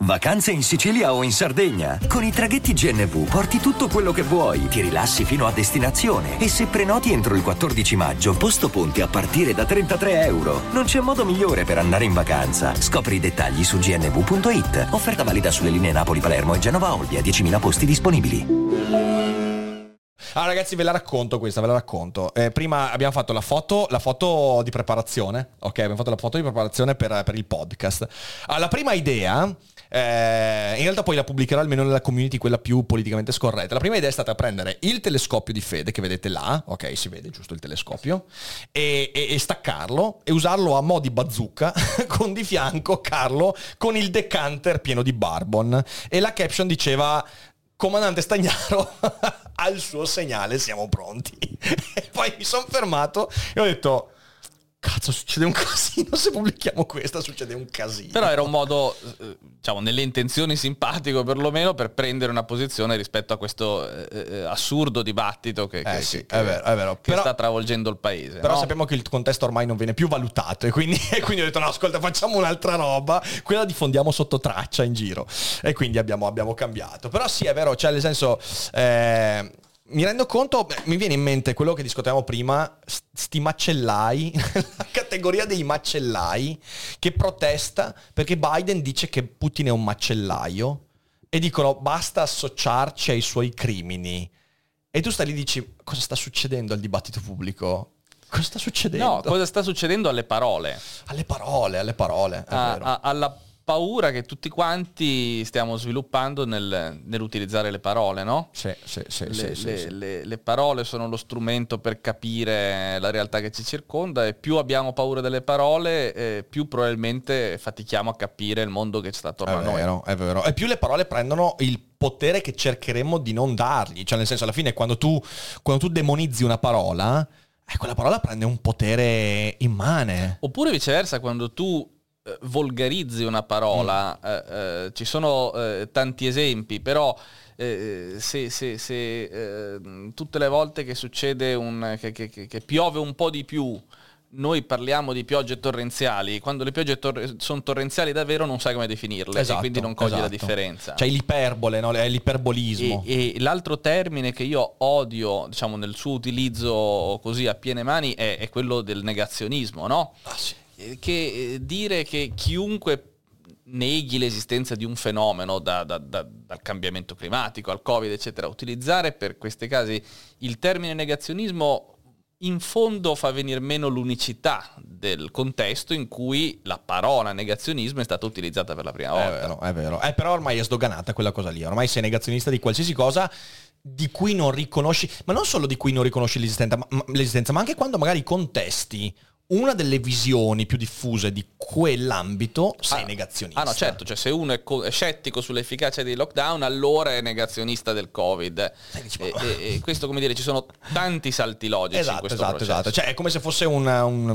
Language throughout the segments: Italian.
Vacanze in Sicilia o in Sardegna? Con i traghetti GNV porti tutto quello che vuoi, ti rilassi fino a destinazione e se prenoti entro il 14 maggio, posto ponti a partire da €33. Non c'è modo migliore per andare in vacanza. Scopri i dettagli su gnv.it. Offerta valida sulle linee Napoli-Palermo e Genova-Olbia, 10.000 posti disponibili. Allora ragazzi, ve la racconto. Prima abbiamo fatto la foto di preparazione, ok? Abbiamo fatto la foto di preparazione per il podcast. La prima idea, in realtà poi la pubblicherò almeno nella community, quella più politicamente scorretta. La prima idea è stata prendere il telescopio di Fede, che vedete là, ok? Si vede giusto il telescopio, e staccarlo e usarlo a mo' di bazooka con di fianco Carlo con il decanter pieno di bourbon. E la caption diceva: comandante Stagnaro, al suo segnale siamo pronti. E poi mi sono fermato e ho detto: cazzo, succede un casino se pubblichiamo questa, succede un casino. Però era un modo, diciamo, nelle intenzioni simpatico perlomeno, per prendere una posizione rispetto a questo assurdo dibattito che è vero. Però sta travolgendo il paese. Però no? sappiamo che il contesto ormai non viene più valutato e quindi ho detto: no, ascolta, facciamo un'altra roba, quella diffondiamo sotto traccia in giro. E quindi abbiamo cambiato. Però sì, è vero, cioè nel senso... mi rendo conto, mi viene in mente quello che discutevamo prima, sti macellai, la categoria dei macellai che protesta perché Biden dice che Putin è un macellaio e dicono basta associarci ai suoi crimini. E tu stai lì e dici: cosa sta succedendo al dibattito pubblico? Cosa sta succedendo? No, cosa sta succedendo alle parole? Alle parole, è vero. Alla paura che tutti quanti stiamo sviluppando nell'utilizzare le parole, no? Sì. Le parole sono lo strumento per capire la realtà che ci circonda, e più abbiamo paura delle parole, più probabilmente fatichiamo a capire il mondo che sta attorno a noi. È vero. E più le parole prendono il potere che cercheremmo di non dargli. Cioè, nel senso, alla fine, quando tu demonizzi una parola, quella parola prende un potere immane. Oppure viceversa, quando tu volgarizzi una parola, ci sono tanti esempi, però se tutte le volte che succede che piove un po' di più, noi parliamo di piogge torrenziali, quando le piogge sono torrenziali davvero non sai come definirle, e quindi non cogli la differenza. Cioè l'iperbole, no? È l'iperbolismo. E l'altro termine che io odio, diciamo, nel suo utilizzo così a piene mani è quello del negazionismo, no? Ah, sì. Che dire che chiunque neghi l'esistenza di un fenomeno, dal cambiamento climatico al Covid, eccetera, utilizzare per questi casi il termine negazionismo in fondo fa venir meno l'unicità del contesto in cui la parola negazionismo è stata utilizzata per la prima volta. È vero. Però ormai è sdoganata quella cosa lì. Ormai sei negazionista di qualsiasi cosa di cui non riconosci, ma non solo di cui non riconosci l'esistenza, ma anche quando magari contesti una delle visioni più diffuse di quell'ambito, sei negazionista. No, certo, cioè se uno è scettico sull'efficacia dei lockdown, allora è negazionista del Covid. E questo, come dire, ci sono tanti salti logici in questo processo. Esatto. Cioè è come se fosse uno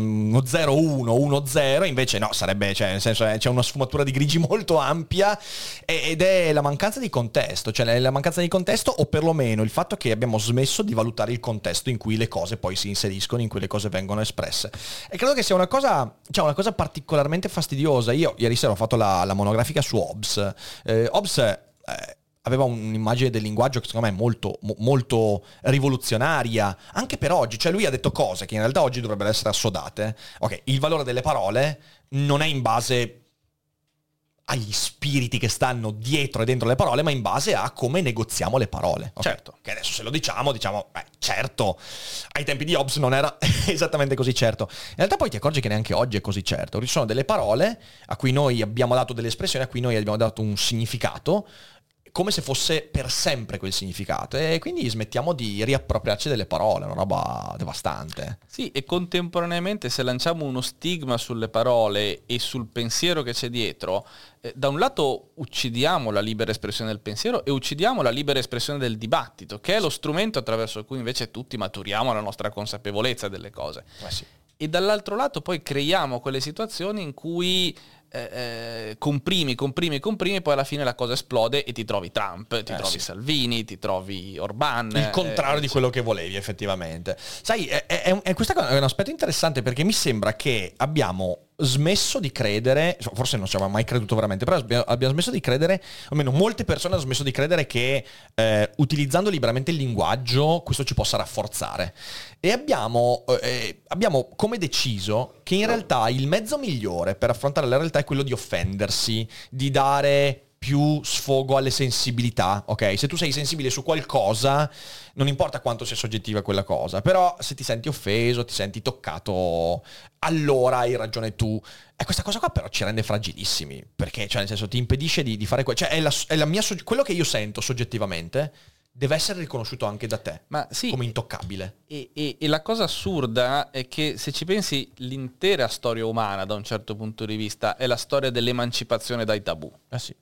0-1, 1-0, invece no, sarebbe, cioè nel senso c'è una sfumatura di grigi molto ampia, ed è la mancanza di contesto, cioè la mancanza di contesto, o perlomeno il fatto che abbiamo smesso di valutare il contesto in cui le cose poi si inseriscono, in cui le cose vengono espresse. E credo che sia una cosa particolarmente fastidiosa. Io ieri sera ho fatto la monografica su Hobbes. Hobbes aveva un'immagine del linguaggio che secondo me è molto, molto rivoluzionaria, anche per oggi. Cioè lui ha detto cose che in realtà oggi dovrebbero essere assodate. Ok, il valore delle parole non è in base agli spiriti che stanno dietro e dentro le parole, ma in base a come negoziamo le parole. Okay? Certo. Che adesso se lo diciamo, certo, ai tempi di Hobbes non era esattamente così certo. In realtà poi ti accorgi che neanche oggi è così certo. Ci sono delle parole a cui noi abbiamo dato delle espressioni, a cui noi abbiamo dato un significato, come se fosse per sempre quel significato, e quindi smettiamo di riappropriarci delle parole, una roba devastante. Sì, e contemporaneamente se lanciamo uno stigma sulle parole e sul pensiero che c'è dietro, da un lato uccidiamo la libera espressione del pensiero e uccidiamo la libera espressione del dibattito, che è lo strumento attraverso cui invece tutti maturiamo la nostra consapevolezza delle cose. Sì. E dall'altro lato poi creiamo quelle situazioni in cui comprimi, poi alla fine la cosa esplode e ti trovi Trump, ti trovi Salvini, ti trovi Orban. Il contrario di quello che volevi, effettivamente. Sai, questa è un aspetto interessante, perché mi sembra che abbiamo smesso di credere, forse non ci avevamo mai creduto veramente, però abbiamo smesso di credere, o almeno molte persone hanno smesso di credere che utilizzando liberamente il linguaggio questo ci possa rafforzare. E abbiamo come deciso che in realtà il mezzo migliore per affrontare la realtà è quello di offendersi, di dare più sfogo alle sensibilità, ok? Se tu sei sensibile su qualcosa, non importa quanto sia soggettiva quella cosa, però se ti senti offeso, ti senti toccato, allora hai ragione tu. E questa cosa qua però ci rende fragilissimi, perché cioè nel senso ti impedisce di fare cioè è la mia quello che io sento soggettivamente deve essere riconosciuto anche da te, ma sì, come intoccabile. E la cosa assurda è che se ci pensi l'intera storia umana da un certo punto di vista è la storia dell'emancipazione dai tabù. Sì.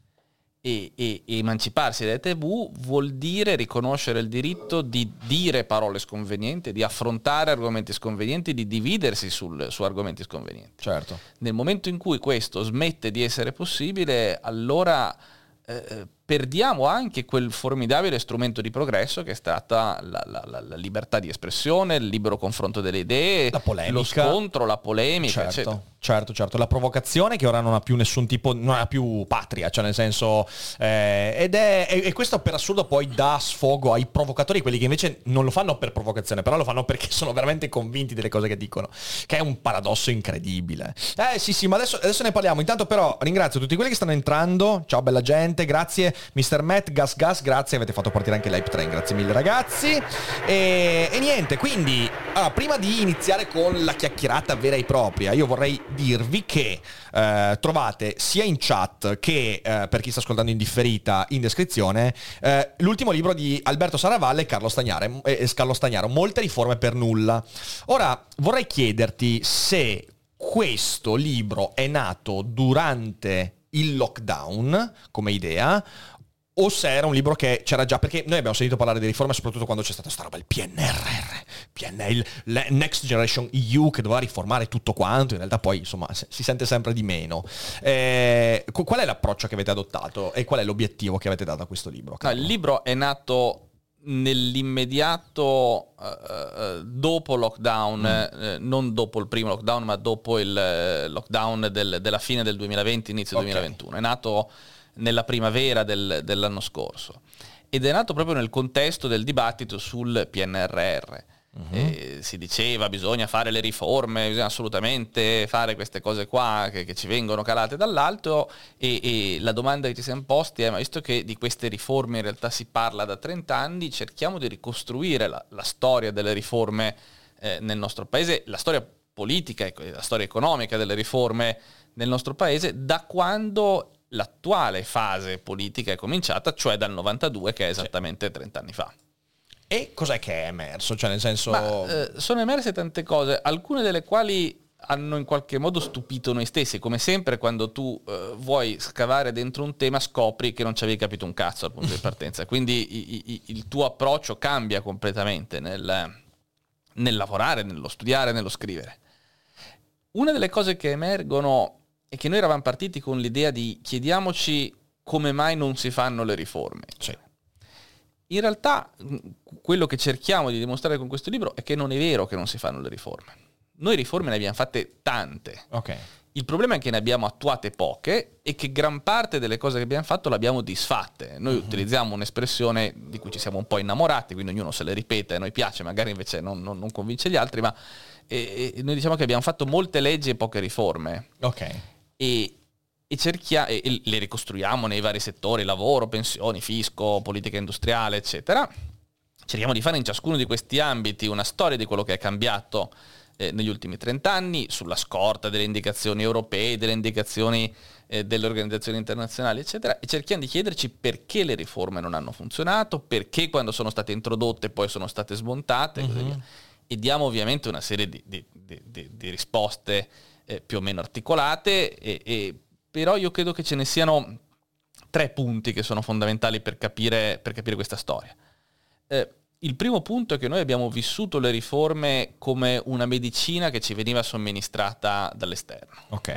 E emanciparsi dai tabù vuol dire riconoscere il diritto di dire parole sconvenienti, di affrontare argomenti sconvenienti, di dividersi su argomenti sconvenienti. Certo. Nel momento in cui questo smette di essere possibile, allora perdiamo anche quel formidabile strumento di progresso che è stata la libertà di espressione, il libero confronto delle idee, la polemica, lo scontro, la polemica, eccetera. Certo, la provocazione che ora non ha più nessun tipo, non ha più patria, cioè nel senso e questo per assurdo poi dà sfogo ai provocatori, quelli che invece non lo fanno per provocazione, però lo fanno perché sono veramente convinti delle cose che dicono, che è un paradosso incredibile. Sì, ma adesso ne parliamo. Intanto però ringrazio tutti quelli che stanno entrando, ciao bella gente, grazie Mr. Matt, Gas, grazie, avete fatto partire anche l'hype train, grazie mille ragazzi. E niente, quindi allora, prima di iniziare con la chiacchierata vera e propria, io vorrei dirvi che trovate sia in chat che per chi sta ascoltando in differita in descrizione l'ultimo libro di Alberto Saravalle e Carlo Stagnaro, Molte riforme per nulla. Ora vorrei chiederti se questo libro è nato durante il lockdown come idea o se era un libro che c'era già, perché noi abbiamo sentito parlare di riforme soprattutto quando c'è stata sta roba, il PNRR, il Next Generation EU che doveva riformare tutto quanto, in realtà poi insomma si sente sempre di meno. Qual è l'approccio che avete adottato e qual è l'obiettivo che avete dato a questo libro? No, il libro è nato nell'immediato dopo lockdown, non dopo il primo lockdown ma dopo il lockdown della fine del 2020, inizio 2021. È nato nella primavera dell'anno scorso ed è nato proprio nel contesto del dibattito sul PNRR. Si diceva bisogna fare le riforme, bisogna assolutamente fare queste cose qua che ci vengono calate dall'alto e la domanda che ci siamo posti è: ma visto che di queste riforme in realtà si parla da 30 anni, cerchiamo di ricostruire la storia delle riforme nel nostro paese, la storia politica e la storia economica delle riforme nel nostro paese da quando l'attuale fase politica è cominciata, cioè dal 92, che è esattamente 30 anni fa. E cos'è che è emerso? Cioè nel senso... sono emerse tante cose, alcune delle quali hanno in qualche modo stupito noi stessi. Come sempre quando tu vuoi scavare dentro un tema scopri che non ci avevi capito un cazzo al punto di partenza. Quindi il tuo approccio cambia completamente nel lavorare, nello studiare, nello scrivere. Una delle cose che emergono è che noi eravamo partiti con l'idea di chiediamoci come mai non si fanno le riforme. Sì. In realtà quello che cerchiamo di dimostrare con questo libro è che non è vero che non si fanno le riforme. Noi riforme ne abbiamo fatte tante. Ok. Il problema è che ne abbiamo attuate poche e che gran parte delle cose che abbiamo fatto l'abbiamo disfatte. Noi utilizziamo un'espressione di cui ci siamo un po' innamorati, quindi ognuno se le ripete, a noi piace, magari invece non convince gli altri, ma noi diciamo che abbiamo fatto molte leggi e poche riforme. Ok. E le ricostruiamo nei vari settori, lavoro, pensioni, fisco, politica industriale, eccetera. Cerchiamo di fare in ciascuno di questi ambiti una storia di quello che è cambiato negli ultimi 30 anni, sulla scorta delle indicazioni europee, delle indicazioni delle organizzazioni internazionali, eccetera, e cerchiamo di chiederci perché le riforme non hanno funzionato, perché quando sono state introdotte poi sono state smontate, e così via. E diamo ovviamente una serie di risposte più o meno articolate, però io credo che ce ne siano 3 punti che sono fondamentali per capire questa storia. Il primo punto è che noi abbiamo vissuto le riforme come una medicina che ci veniva somministrata dall'esterno. Ok.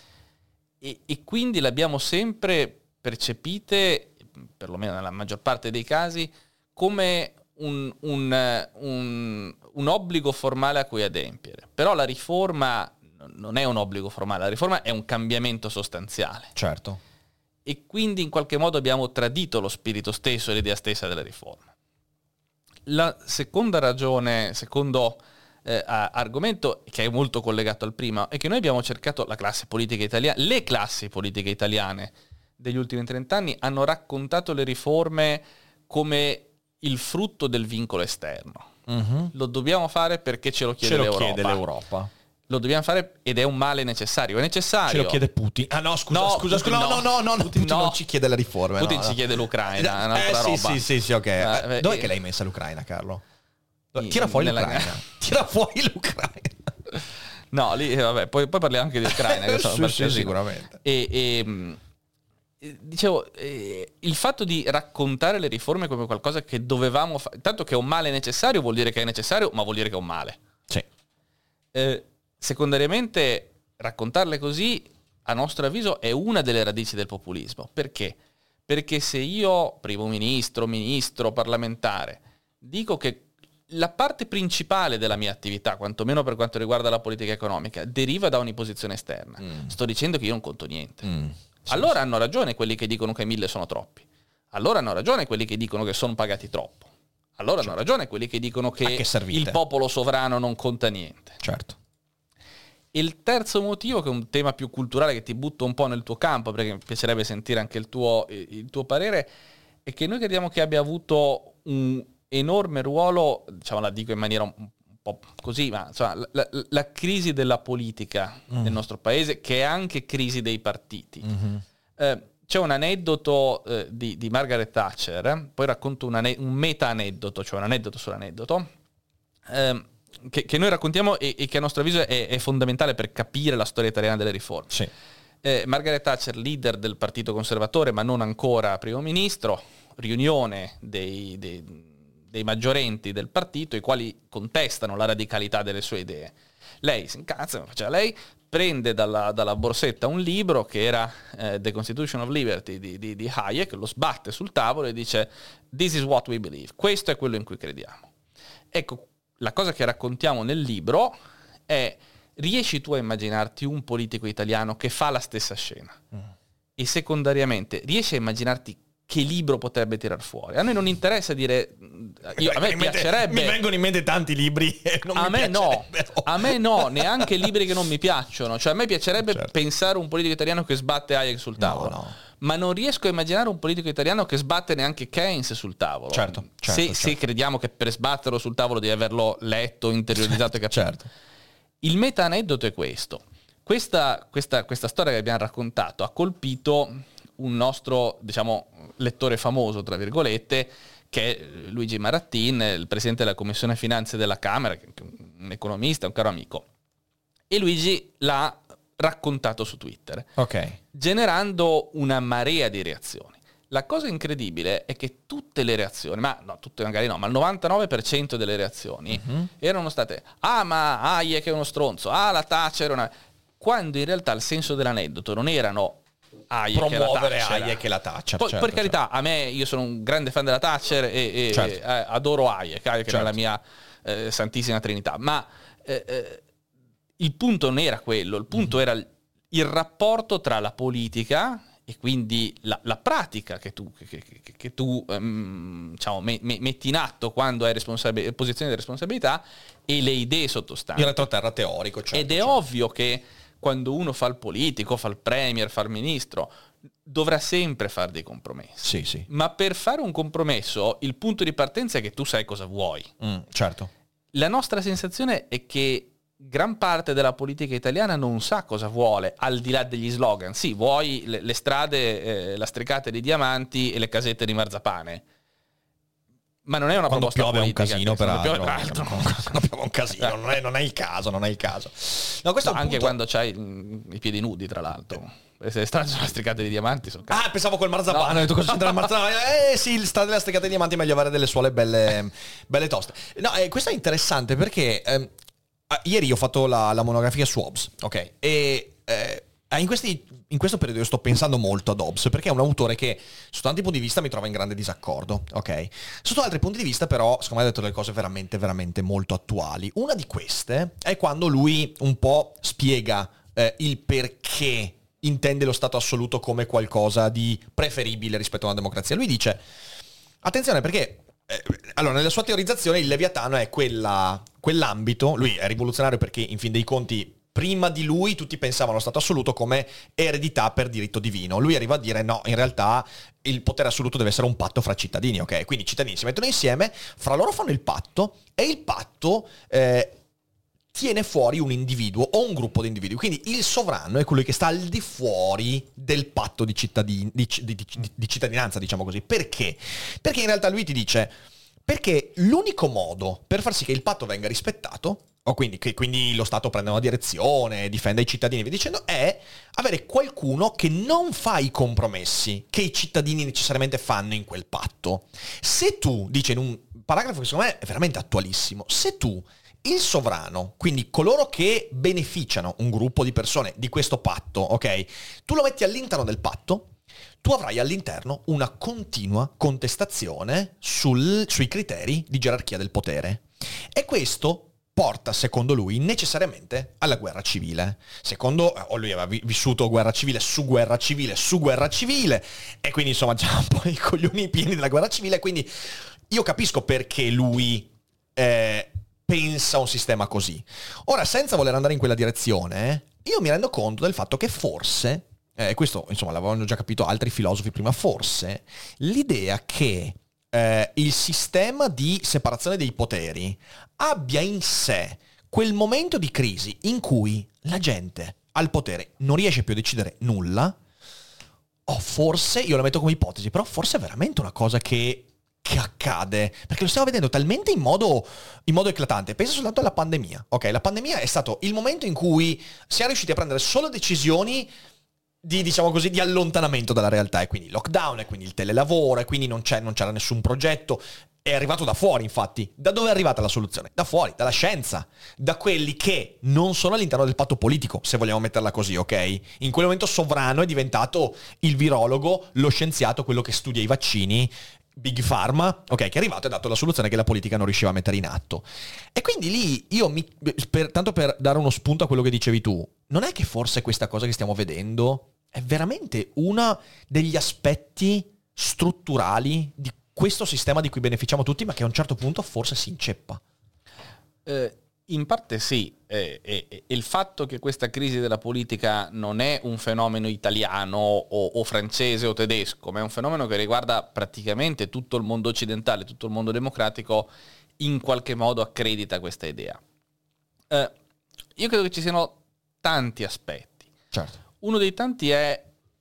E quindi le abbiamo sempre percepite, perlomeno nella maggior parte dei casi, come un obbligo formale a cui adempiere. Però la riforma non è un obbligo formale, la riforma è un cambiamento sostanziale. Certo. E quindi in qualche modo abbiamo tradito lo spirito stesso e l'idea stessa della riforma. La seconda ragione, secondo argomento, che è molto collegato al primo, è che noi abbiamo cercato, le classi politiche italiane degli ultimi 30 anni hanno raccontato le riforme come il frutto del vincolo esterno. Lo dobbiamo fare perché ce lo chiede l'Europa. Lo dobbiamo fare ed è un male necessario. È necessario. Ce lo chiede Putin. Ah no, scusa. No, Putin non ci chiede le riforme. Putin ci chiede l'Ucraina, è un'altra roba. Sì, ok. Dov'è che l'hai messa l'Ucraina, Carlo? Tira fuori l'Ucraina. Tira fuori l'Ucraina. No, lì vabbè, poi parliamo anche di Ucraina. Che sono sì, sicuramente. Dicevo, il fatto di raccontare le riforme come qualcosa che dovevamo fare, tanto che è un male necessario vuol dire che è necessario, ma vuol dire che è un male. Sì. Secondariamente, raccontarle così, a nostro avviso, è una delle radici del populismo. Perché? Perché se io, primo ministro, parlamentare, dico che la parte principale della mia attività, quantomeno per quanto riguarda la politica economica, deriva da un'imposizione esterna, sto dicendo che io non conto niente. Allora hanno ragione quelli che dicono che 1.000 sono troppi. Allora hanno ragione quelli che dicono che sono pagati troppo. Allora hanno ragione quelli che dicono che il popolo sovrano non conta niente. Certo. Il terzo motivo, che è un tema più culturale che ti butto un po' nel tuo campo, perché mi piacerebbe sentire anche il tuo parere, è che noi crediamo che abbia avuto un enorme ruolo, diciamo, la dico in maniera un po' così, ma insomma, la crisi della politica nel nostro paese, che è anche crisi dei partiti. C'è un aneddoto di Margaret Thatcher, poi racconto un meta-aneddoto, cioè un aneddoto sull'aneddoto, che noi raccontiamo e che a nostro avviso è fondamentale per capire la storia italiana delle riforme. Sì. Margaret Thatcher, leader del Partito Conservatore, ma non ancora primo ministro, riunione dei maggiorenti del partito, i quali contestano la radicalità delle sue idee. Lei si incazza, come faceva lei, prende dalla borsetta un libro che era The Constitution of Liberty di Hayek, lo sbatte sul tavolo e dice "This is what we believe", questo è quello in cui crediamo. Ecco, la cosa che raccontiamo nel libro è: riesci tu a immaginarti un politico italiano che fa la stessa scena? E secondariamente, riesci a immaginarti che libro potrebbe tirar fuori? A noi non interessa dire, a me piacerebbe, mi vengono in mente tanti libri e non a me no, a me no, neanche libri che non mi piacciono. Cioè a me piacerebbe pensare un politico italiano che sbatte Hayek sul tavolo, ma non riesco a immaginare un politico italiano che sbatte neanche Keynes sul tavolo. Se crediamo che per sbatterlo sul tavolo devi averlo letto, interiorizzato e capito. Il meta-aneddoto è questo. Questa storia che abbiamo raccontato ha colpito un nostro, diciamo, lettore famoso, tra virgolette, che è Luigi Marattin, il presidente della Commissione Finanze della Camera, che è un economista, un caro amico. E Luigi l'ha raccontato su Twitter, generando una marea di reazioni. La cosa incredibile è che tutte le reazioni, ma no, tutte magari no, ma il 99% delle reazioni erano state ma Hayek è uno stronzo, la Thatcher è una... Quando in realtà il senso dell'aneddoto non erano promuovere Hayek e la Thatcher. Poi, per carità, a me, io sono un grande fan della Thatcher e adoro Hayek è la mia santissima trinità, ma il punto non era quello, il punto era il rapporto tra la politica e quindi la pratica che tu diciamo, metti in atto quando hai posizione di responsabilità e le idee sottostanti. Il retroterra teorico. Ed è ovvio che quando uno fa il politico, fa il premier, fa il ministro, dovrà sempre fare dei compromessi. Sì. Ma per fare un compromesso il punto di partenza è che tu sai cosa vuoi. Certo. La nostra sensazione è che gran parte della politica italiana non sa cosa vuole, al di là degli slogan. Sì, vuoi le strade lastricate di diamanti e le casette di marzapane, ma non è una quando proposta piove politica. È un casino, peraltro. Quando piove un casino, non è il caso. No, questo anche quando c'hai i piedi nudi, tra l'altro. Se le strade sono lastricate di diamanti sono pensavo col marzapane. No. Ho detto cosa c'entra il marzapane? Sì, le strade lastricate di diamanti è meglio avere delle suole belle toste. No, questo è interessante perché ieri ho fatto la monografia su Hobbes, ok? E In questo periodo io sto pensando molto ad Hobbes, perché è un autore che su tanti punti di vista mi trova in grande disaccordo, ok? Sotto altri punti di vista però, secondo me ha detto delle cose veramente, veramente molto attuali. Una di queste è quando lui un po' spiega il perché intende lo Stato assoluto come qualcosa di preferibile rispetto a una democrazia. Lui dice, attenzione perché... allora, nella sua teorizzazione il Leviatano è quell'ambito, lui è rivoluzionario perché in fin dei conti prima di lui tutti pensavano allo Stato assoluto come eredità per diritto divino. Lui arriva a dire no, in realtà il potere assoluto deve essere un patto fra cittadini, ok? Quindi i cittadini si mettono insieme, fra loro fanno il patto e il patto tiene fuori un individuo o un gruppo di individui. Quindi il sovrano è colui che sta al di fuori del patto di cittadinanza, diciamo così. Perché? Perché in realtà lui ti dice, perché l'unico modo per far sì che il patto venga rispettato, o quindi che quindi lo Stato prenda una direzione, difenda i cittadini, vi dicendo, è avere qualcuno che non fa i compromessi che i cittadini necessariamente fanno in quel patto. Se tu, dice in un paragrafo che secondo me è veramente attualissimo, se tu, il sovrano, quindi coloro che beneficiano un gruppo di persone di questo patto, ok? Tu lo metti all'interno del patto, tu avrai all'interno una continua contestazione sui criteri di gerarchia del potere. E questo porta, secondo lui, necessariamente alla guerra civile. Secondo, lui aveva vissuto guerra civile su guerra civile su guerra civile, e quindi insomma già un po' i coglioni pieni della guerra civile, quindi io capisco perché lui pensa a un sistema così. Ora, senza voler andare in quella direzione, io mi rendo conto del fatto che forse, questo insomma l'avevano già capito altri filosofi prima, forse l'idea che il sistema di separazione dei poteri abbia in sé quel momento di crisi in cui la gente al potere non riesce più a decidere nulla, o forse, io lo metto come ipotesi, però forse è veramente una cosa che accade, perché lo stiamo vedendo talmente in modo eclatante. Pensa soltanto alla pandemia, ok? La pandemia è stato il momento in cui siamo riusciti a prendere solo decisioni di, diciamo così, di allontanamento dalla realtà, e quindi lockdown, e quindi il telelavoro, e quindi non c'era nessun progetto. È arrivato da fuori, infatti. Da dove è arrivata la soluzione? Da fuori, dalla scienza, da quelli che non sono all'interno del patto politico, se vogliamo metterla così, ok? In quel momento sovrano è diventato il virologo, lo scienziato, quello che studia i vaccini, Big Pharma, ok, che è arrivato e ha dato la soluzione che la politica non riusciva a mettere in atto. E quindi lì tanto per dare uno spunto a quello che dicevi tu, non è che forse questa cosa che stiamo vedendo è veramente uno degli aspetti strutturali di questo sistema di cui beneficiamo tutti, ma che a un certo punto forse si inceppa? In parte sì, e il fatto che questa crisi della politica non è un fenomeno italiano o francese o tedesco, ma è un fenomeno che riguarda praticamente tutto il mondo occidentale, tutto il mondo democratico, in qualche modo accredita questa idea. Io credo che ci siano tanti aspetti. Certo. Uno dei tanti è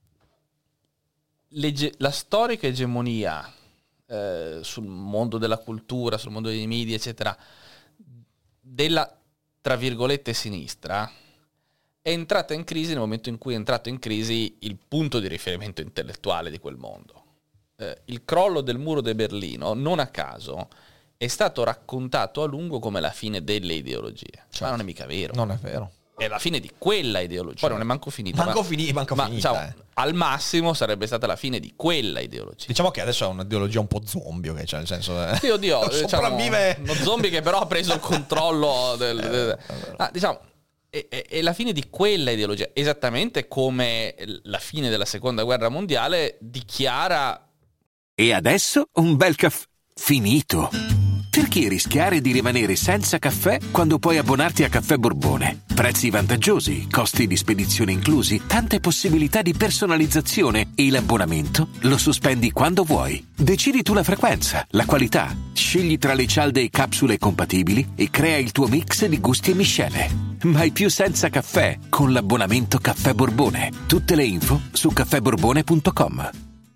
la storica egemonia sul mondo della cultura, sul mondo dei media, eccetera, della, tra virgolette, sinistra, è entrata in crisi nel momento in cui è entrato in crisi il punto di riferimento intellettuale di quel mondo. Il crollo del muro di Berlino, non a caso, è stato raccontato a lungo come la fine delle ideologie. Certo. Ma non è mica vero. Non è vero. È la fine di quella ideologia. Poi non è manco finita. Manco finita. Diciamo, al massimo sarebbe stata la fine di quella ideologia. Diciamo che adesso è un'ideologia un po' zombie, okay? Cioè nel senso... Sì, oddio, sopravvive... uno zombie che però ha preso il controllo diciamo, è la fine di quella ideologia. Esattamente come la fine della seconda guerra mondiale dichiara... E adesso un bel caffè finito. Perché rischiare di rimanere senza caffè quando puoi abbonarti a Caffè Borbone? Prezzi vantaggiosi, costi di spedizione inclusi, tante possibilità di personalizzazione e l'abbonamento lo sospendi quando vuoi. Decidi tu la frequenza, la qualità, scegli tra le cialde e capsule compatibili e crea il tuo mix di gusti e miscele. Mai più senza caffè con l'abbonamento Caffè Borbone. Tutte le info su caffèborbone.com.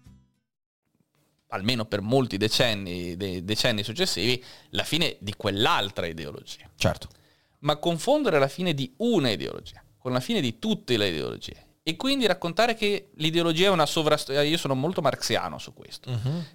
Almeno per molti decenni, dei decenni successivi, la fine di quell'altra ideologia. Certo. Ma confondere la fine di una ideologia con la fine di tutte le ideologie E quindi raccontare che l'ideologia è una io sono molto marxiano su questo,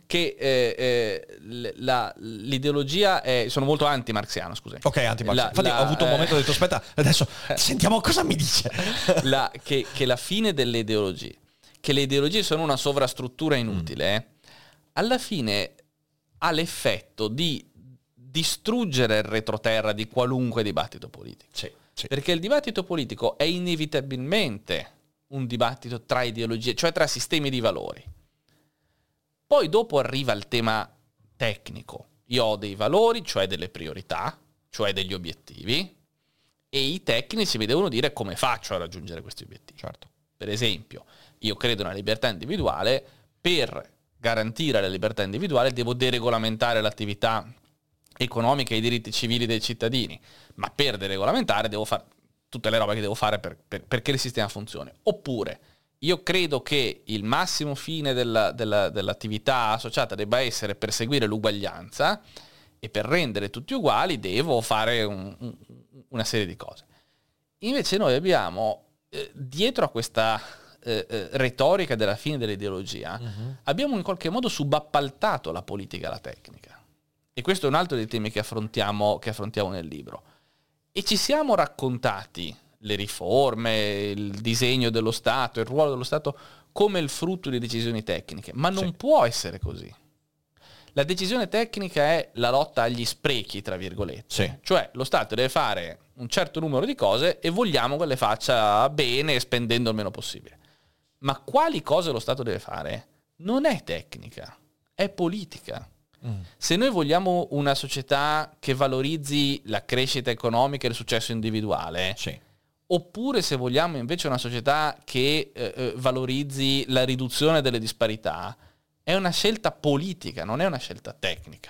che l'ideologia è... Sono molto anti-marxiano, scusa. Ok, anti-marxiano. Infatti ho avuto un momento, ho detto aspetta, adesso sentiamo cosa mi dice. Che la fine delle ideologie, che le ideologie sono una sovrastruttura inutile, alla fine ha l'effetto di distruggere il retroterra di qualunque dibattito politico. Sì. Perché il dibattito politico è inevitabilmente un dibattito tra ideologie, cioè tra sistemi di valori. Poi dopo arriva il tema tecnico. Io ho dei valori, cioè delle priorità, cioè degli obiettivi, e i tecnici mi devono dire come faccio a raggiungere questi obiettivi. Certo. Per esempio, io credo nella libertà individuale, per garantire la libertà individuale devo deregolamentare l'attività economica e i diritti civili dei cittadini, ma per deregolamentare devo fare tutte le robe che devo fare perché il sistema funzioni. Oppure io credo che il massimo fine dell'attività associata debba essere perseguire l'uguaglianza, e per rendere tutti uguali devo fare una serie di cose. Invece noi abbiamo dietro a questa retorica della fine dell'ideologia abbiamo in qualche modo subappaltato la politica alla tecnica. E questo è un altro dei temi che affrontiamo nel libro. E ci siamo raccontati le riforme, il disegno dello Stato, il ruolo dello Stato come il frutto di decisioni tecniche, ma non può essere così. La decisione tecnica è la lotta agli sprechi, tra virgolette. Sì. Cioè lo Stato deve fare un certo numero di cose e vogliamo che le faccia bene, spendendo il meno possibile. Ma quali cose lo Stato deve fare? Non è tecnica, è politica. Se noi vogliamo una società che valorizzi la crescita economica e il successo individuale, oppure se vogliamo invece una società che valorizzi la riduzione delle disparità, è una scelta politica, non è una scelta tecnica.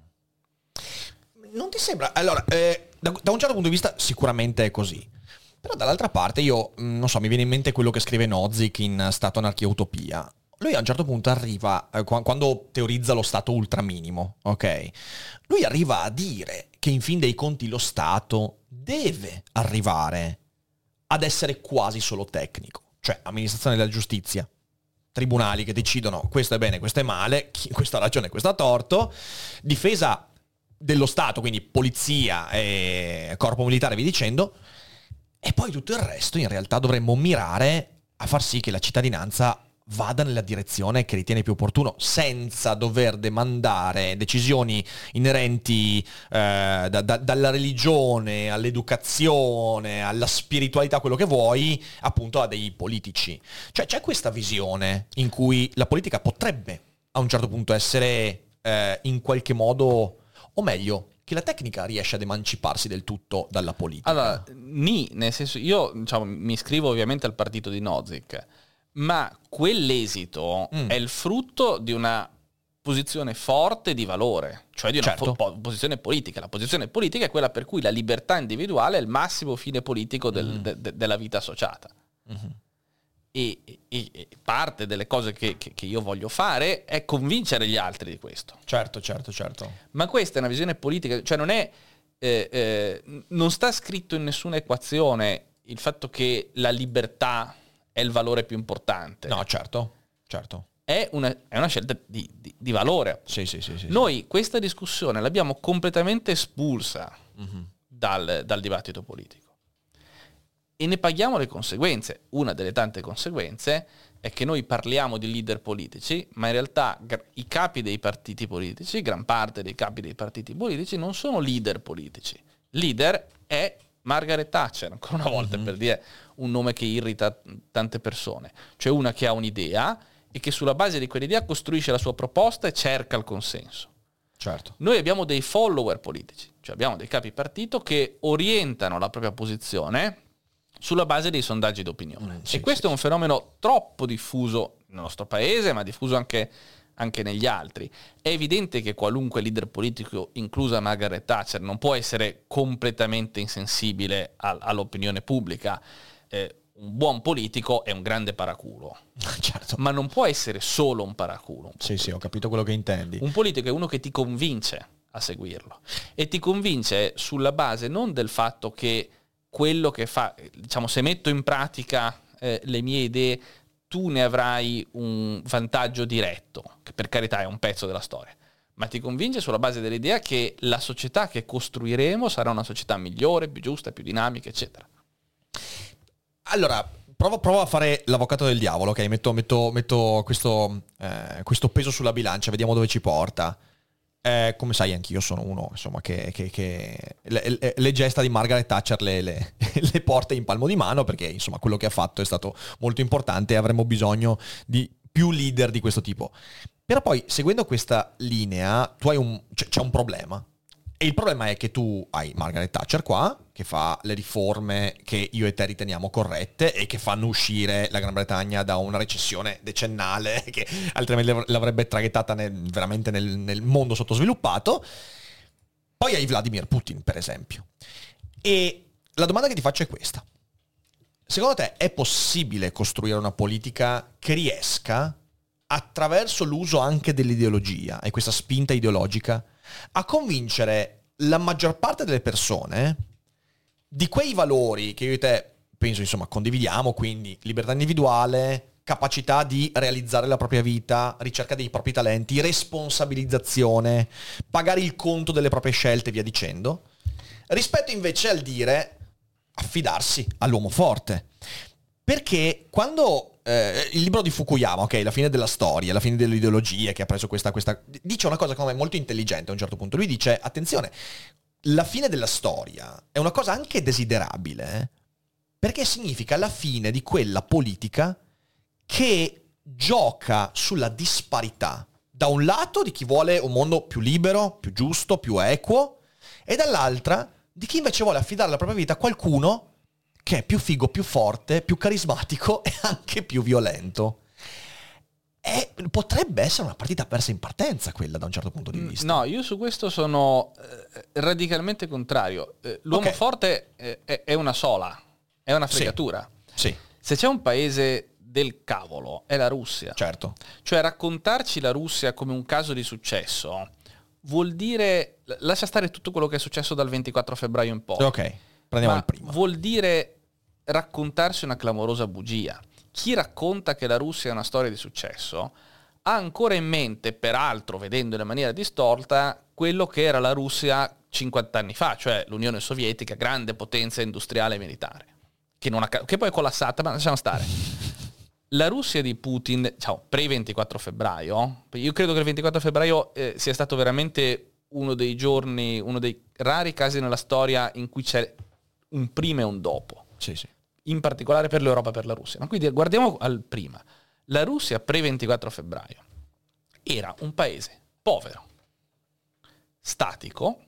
Non ti sembra? Allora, da un certo punto di vista sicuramente è così. Però dall'altra parte io, non so, mi viene in mente quello che scrive Nozick in Stato, Anarchia, Utopia. Lui a un certo punto arriva, quando teorizza lo Stato ultraminimo, ok? Lui arriva a dire che in fin dei conti lo Stato deve arrivare ad essere quasi solo tecnico. Cioè, amministrazione della giustizia, tribunali che decidono questo è bene, questo è male, questa ha ragione, questo ha torto, difesa dello Stato, quindi polizia e corpo militare, vi dicendo, e poi tutto il resto in realtà dovremmo mirare a far sì che la cittadinanza vada nella direzione che ritiene più opportuno, senza dover demandare decisioni inerenti dalla religione all'educazione, alla spiritualità, quello che vuoi, appunto a dei politici. Cioè c'è questa visione in cui la politica potrebbe a un certo punto essere in qualche modo, o meglio, che la tecnica riesce ad emanciparsi del tutto dalla politica. Allora, nel senso, io mi iscrivo ovviamente al partito di Nozick, ma quell'esito è il frutto di una posizione forte di valore, cioè di una posizione politica. La posizione politica è quella per cui la libertà individuale è il massimo fine politico della vita associata. E parte delle cose che io voglio fare è convincere gli altri di questo. Certo. Ma questa è una visione politica, cioè non è non sta scritto in nessuna equazione il fatto che la libertà è il valore più importante. No, certo. È una scelta di valore. Sì. Noi questa discussione l'abbiamo completamente espulsa dal dibattito politico. E ne paghiamo le conseguenze. Una delle tante conseguenze è che noi parliamo di leader politici, ma in realtà i capi dei partiti politici, gran parte dei capi dei partiti politici, non sono leader politici. Leader è Margaret Thatcher, ancora una volta, per dire un nome che irrita tante persone. Cioè una che ha un'idea e che sulla base di quell'idea costruisce la sua proposta e cerca il consenso. Certo. Noi abbiamo dei follower politici, cioè abbiamo dei capi partito che orientano la propria posizione sulla base dei sondaggi d'opinione. E questo è un fenomeno troppo diffuso nel nostro paese, ma diffuso anche negli altri. È evidente che qualunque leader politico, inclusa Margaret Thatcher, non può essere completamente insensibile all'opinione pubblica. Un buon politico è un grande paraculo, certo, ma non può essere solo un paraculo. Sì, ho capito quello che intendi. Un politico è uno che ti convince a seguirlo, e ti convince sulla base non del fatto che quello che fa, diciamo, se metto in pratica le mie idee, tu ne avrai un vantaggio diretto, che per carità è un pezzo della storia, ma ti convince sulla base dell'idea che la società che costruiremo sarà una società migliore, più giusta, più dinamica, eccetera. Allora, provo a fare l'avvocato del diavolo, ok? Metto questo peso sulla bilancia, vediamo dove ci porta. Come sai, anch'io sono uno, insomma, che le gesta di Margaret Thatcher le porta in palmo di mano, perché insomma quello che ha fatto è stato molto importante e avremo bisogno di più leader di questo tipo. Però poi, seguendo questa linea, tu hai c'è un problema. E il problema è che tu hai Margaret Thatcher qua, che fa le riforme che io e te riteniamo corrette e che fanno uscire la Gran Bretagna da una recessione decennale che altrimenti l'avrebbe traghettata veramente nel mondo sottosviluppato. Poi hai Vladimir Putin, per esempio. E la domanda che ti faccio è questa. Secondo te è possibile costruire una politica che riesca, attraverso l'uso anche dell'ideologia e questa spinta ideologica, a convincere la maggior parte delle persone di quei valori che io e te penso insomma condividiamo, quindi libertà individuale, capacità di realizzare la propria vita, ricerca dei propri talenti, responsabilizzazione, pagare il conto delle proprie scelte e via dicendo, rispetto invece al dire affidarsi all'uomo forte. Perché quando il libro di Fukuyama, ok, la fine della storia, la fine delle ideologie, che ha preso questa dice una cosa come molto intelligente a un certo punto. Lui dice, attenzione, la fine della storia è una cosa anche desiderabile, perché significa la fine di quella politica che gioca sulla disparità, da un lato di chi vuole un mondo più libero, più giusto, più equo, e dall'altra di chi invece vuole affidare la propria vita a qualcuno che è più figo, più forte, più carismatico e anche più violento. E potrebbe essere una partita persa in partenza quella, da un certo punto di vista. No, io su questo sono radicalmente contrario. L'uomo forte è una sola, è una fregatura. Sì. Se c'è un paese del cavolo, è la Russia. Certo. Cioè raccontarci la Russia come un caso di successo vuol dire... Lascia stare tutto quello che è successo dal 24 febbraio in poi. Ok, prendiamo il primo. Vuol dire raccontarsi una clamorosa bugia. Chi racconta che la Russia è una storia di successo ha ancora in mente, peraltro vedendo in maniera distorta, quello che era la Russia 50 anni fa, cioè l'Unione Sovietica, grande potenza industriale e militare, che poi è collassata, ma lasciamo stare. La Russia di Putin, pre-24 febbraio, io credo che il 24 febbraio sia stato veramente uno dei giorni, uno dei rari casi nella storia in cui c'è un prima e un dopo. Sì. In particolare per l'Europa e per la Russia. Ma quindi guardiamo al prima. La Russia pre-24 febbraio era un paese povero, statico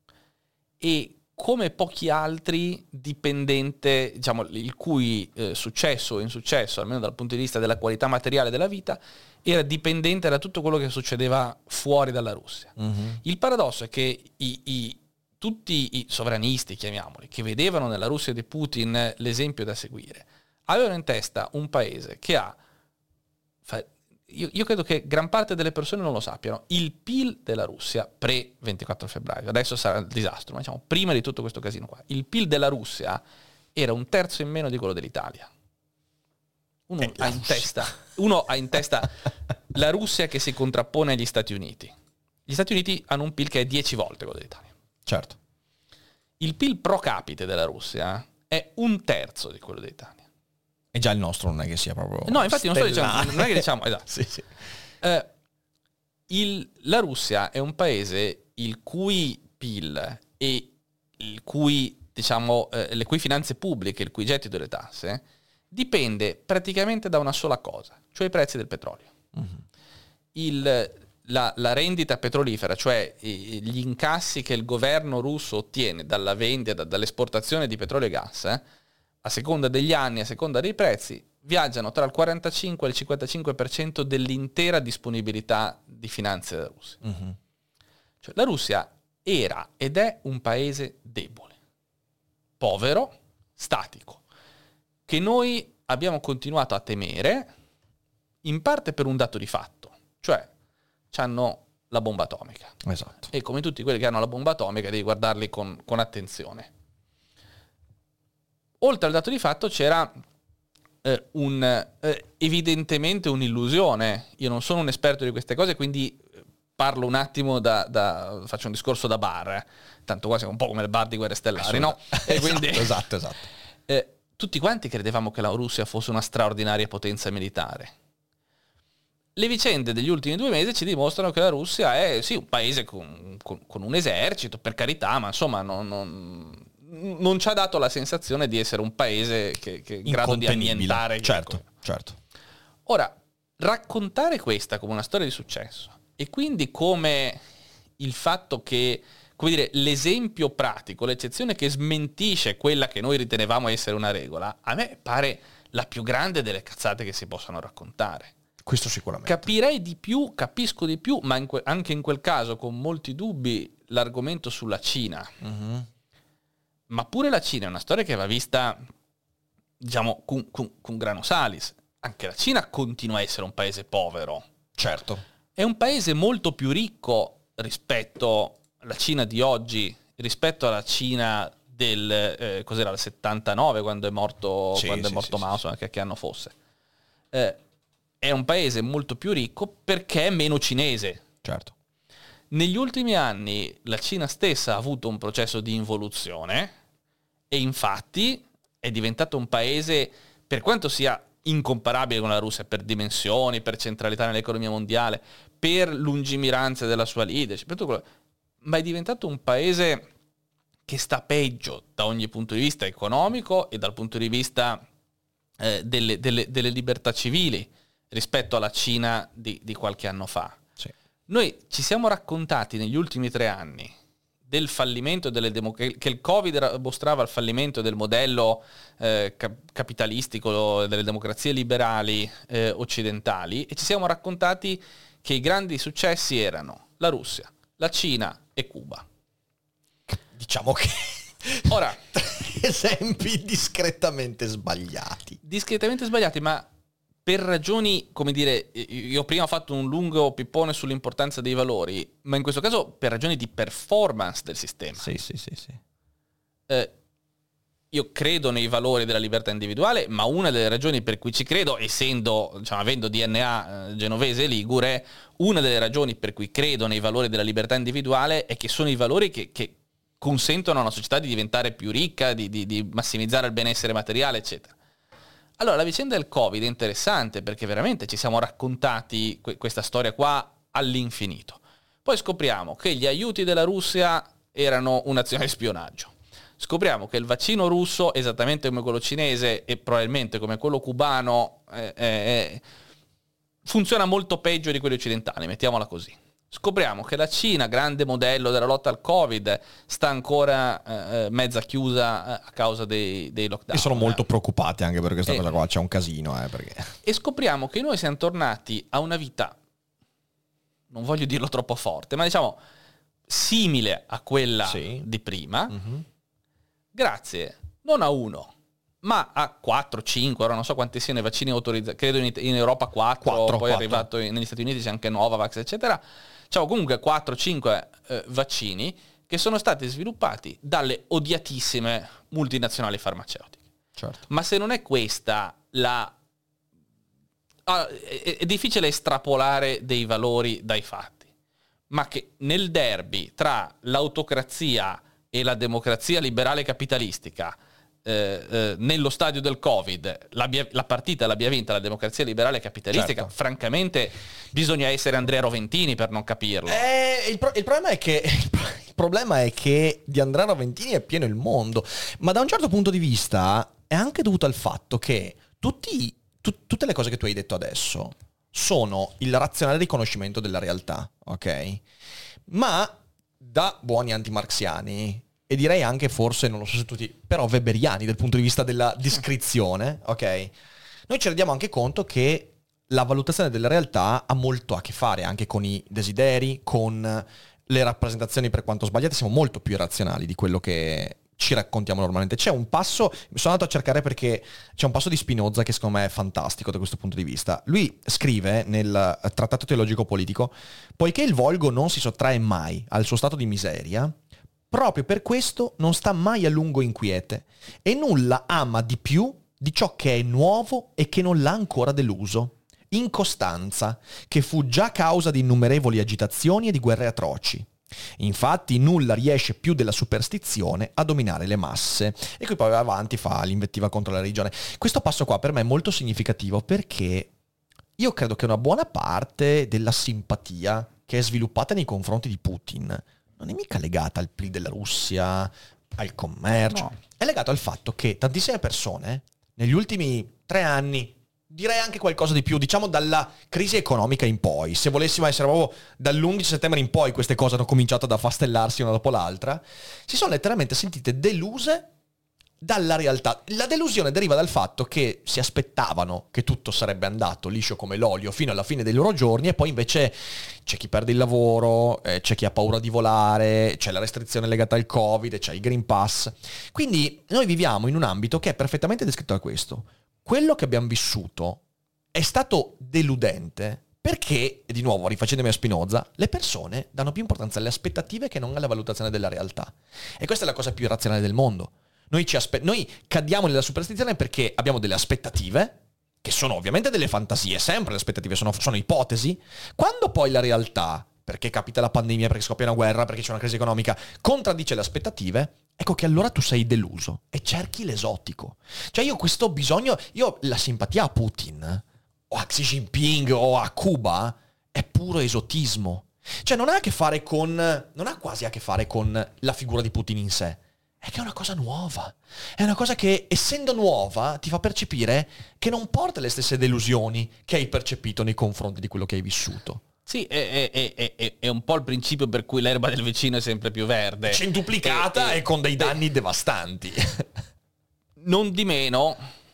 e come pochi altri dipendente, il cui successo o insuccesso, almeno dal punto di vista della qualità materiale della vita, era dipendente da tutto quello che succedeva fuori dalla Russia. Mm-hmm. Il paradosso è che tutti i sovranisti, chiamiamoli, che vedevano nella Russia di Putin l'esempio da seguire, avevano in testa un paese che ha, io credo che gran parte delle persone non lo sappiano, il PIL della Russia pre-24 febbraio, adesso sarà il disastro, ma prima di tutto questo casino qua, il PIL della Russia era un terzo in meno di quello dell'Italia. Uno ha in testa la Russia che si contrappone agli Stati Uniti. Gli Stati Uniti hanno un PIL che è 10 volte quello dell'Italia. Certo. Il PIL pro capite della Russia è un terzo di quello dell'Italia. E già il nostro non è che sia proprio... No, infatti non sto dicendo... Non è che diciamo... Esatto. Sì. La Russia è un paese il cui PIL e il cui, le cui finanze pubbliche, il cui gettito delle tasse, dipende praticamente da una sola cosa, cioè i prezzi del petrolio. Mm-hmm. La rendita petrolifera, cioè gli incassi che il governo russo ottiene dalla vendita, dall'esportazione di petrolio e gas, a seconda degli anni, a seconda dei prezzi, viaggiano tra il 45 e il 55% dell'intera disponibilità di finanze della Russia. Mm-hmm. Cioè, la Russia era ed è un paese debole, povero, statico, che noi abbiamo continuato a temere, in parte per un dato di fatto, cioè hanno la bomba atomica. Esatto. E come tutti quelli che hanno la bomba atomica devi guardarli con attenzione. Oltre al dato di fatto c'era evidentemente un'illusione. Io non sono un esperto di queste cose, quindi parlo un attimo faccio un discorso da bar, tanto qua siamo un po' come il bar di Guerre Stellari, no? E quindi, esatto. tutti quanti credevamo che la Russia fosse una straordinaria potenza militare. Le vicende degli ultimi 2 mesi ci dimostrano che la Russia è sì un paese con un esercito, per carità, ma insomma non ci ha dato la sensazione di essere un paese che è in grado di annientare. Certo. Ora, raccontare questa come una storia di successo e quindi come il fatto che, come dire, l'esempio pratico, l'eccezione che smentisce quella che noi ritenevamo essere una regola, a me pare la più grande delle cazzate che si possano raccontare. Questo sicuramente. Capirei di più, capisco di più, ma anche in quel caso con molti dubbi l'argomento sulla Cina. Mm-hmm. Ma pure la Cina è una storia che va vista, diciamo, con grano salis. Anche la Cina continua a essere un paese povero. Certo. È un paese molto più ricco rispetto alla Cina di oggi, rispetto alla Cina del cos'era, il 79, quando è morto Mao, sì. Che anno fosse. È un paese molto più ricco perché è meno cinese. Certo. Negli ultimi anni la Cina stessa ha avuto un processo di involuzione e infatti è diventato un paese, per quanto sia incomparabile con la Russia per dimensioni, per centralità nell'economia mondiale, per lungimiranza della sua leadership, ma è diventato un paese che sta peggio da ogni punto di vista economico e dal punto di vista delle libertà civili rispetto alla Cina di qualche anno fa. Sì. Noi ci siamo raccontati negli ultimi 3 anni del fallimento che il Covid mostrava il fallimento del modello capitalistico delle democrazie liberali occidentali, e ci siamo raccontati che i grandi successi erano la Russia, la Cina e Cuba. Diciamo che ora esempi discretamente sbagliati, ma per ragioni, come dire, io prima ho fatto un lungo pippone sull'importanza dei valori, ma in questo caso per ragioni di performance del sistema. Sì. Io credo nei valori della libertà individuale, ma una delle ragioni per cui ci credo, essendo, diciamo, avendo DNA genovese e ligure, una delle ragioni per cui credo nei valori della libertà individuale è che sono i valori che consentono a una società di diventare più ricca, di massimizzare il benessere materiale, eccetera. Allora, la vicenda del Covid è interessante perché veramente ci siamo raccontati questa storia qua all'infinito. Poi scopriamo che gli aiuti della Russia erano un'azione di spionaggio. Scopriamo che il vaccino russo, esattamente come quello cinese e probabilmente come quello cubano, funziona molto peggio di quelli occidentali, mettiamola così. Scopriamo che la Cina, grande modello della lotta al Covid, sta ancora mezza chiusa a causa dei lockdown. E sono molto preoccupati anche per questa cosa qua, c'è un casino. Perché... E scopriamo che noi siamo tornati a una vita, non voglio dirlo troppo forte, ma diciamo simile a quella di prima, grazie non a uno, ma a 4, 5, ora non so quanti siano i vaccini autorizzati, credo in Europa 4, poi è arrivato negli Stati Uniti c'è anche Novavax, eccetera. Ciao, comunque 4-5 vaccini che sono stati sviluppati dalle odiatissime multinazionali farmaceutiche. Certo. Ma se non è questa è difficile estrapolare dei valori dai fatti, ma che nel derby tra l'autocrazia e la democrazia liberale capitalistica, nello stadio del Covid la partita l'abbia vinta la democrazia liberale capitalistica, certo. Francamente bisogna essere Andrea Roventini per non capirlo. Il problema è che di Andrea Roventini è pieno il mondo, ma da un certo punto di vista è anche dovuto al fatto che tutte le cose che tu hai detto adesso sono il razionale riconoscimento della realtà, ok? Ma da buoni antimarxiani, e direi anche forse, non lo so se tutti, però weberiani dal punto di vista della descrizione, ok? Noi ci rendiamo anche conto che la valutazione della realtà ha molto a che fare anche con i desideri, con le rappresentazioni, per quanto sbagliate, siamo molto più irrazionali di quello che ci raccontiamo normalmente. C'è un passo, mi sono andato a cercare perché c'è un passo di Spinoza che secondo me è fantastico da questo punto di vista. Lui scrive nel Trattato teologico politico: poiché il volgo non si sottrae mai al suo stato di miseria, proprio per questo non sta mai a lungo inquiete e nulla ama di più di ciò che è nuovo e che non l'ha ancora deluso. Incostanza, che fu già causa di innumerevoli agitazioni e di guerre atroci. Infatti nulla riesce più della superstizione a dominare le masse. E qui poi va avanti, fa l'invettiva contro la religione. Questo passo qua per me è molto significativo perché io credo che una buona parte della simpatia che è sviluppata nei confronti di Putin non è mica legata al PRI della Russia, al commercio. No. È legato al fatto che tantissime persone negli ultimi 3 anni, direi anche qualcosa di più, diciamo dalla crisi economica in poi, se volessimo essere proprio dall'11 settembre in poi queste cose hanno cominciato ad affastellarsi una dopo l'altra, si sono letteralmente sentite deluse dalla realtà. La delusione deriva dal fatto che si aspettavano che tutto sarebbe andato liscio come l'olio fino alla fine dei loro giorni e poi invece c'è chi perde il lavoro, c'è chi ha paura di volare, c'è la restrizione legata al Covid, c'è il Green Pass. Quindi noi viviamo in un ambito che è perfettamente descritto da questo. Quello che abbiamo vissuto è stato deludente perché, e di nuovo rifacendomi a Spinoza, le persone danno più importanza alle aspettative che non alla valutazione della realtà. E questa è la cosa più irrazionale del mondo. Noi cadiamo nella superstizione perché abbiamo delle aspettative, che sono ovviamente delle fantasie, sempre le aspettative sono ipotesi, quando poi la realtà, perché capita la pandemia, perché scoppia una guerra, perché c'è una crisi economica, contraddice le aspettative, ecco che allora tu sei deluso e cerchi l'esotico. Cioè io la simpatia a Putin, o a Xi Jinping, o a Cuba, è puro esotismo. Cioè non ha quasi a che fare con la figura di Putin in sé. È che è una cosa nuova. È una cosa che, essendo nuova, ti fa percepire che non porta le stesse delusioni che hai percepito nei confronti di quello che hai vissuto. Sì, è un po' il principio per cui l'erba del vicino è sempre più verde. Centuplicata e con dei danni devastanti. Non di meno,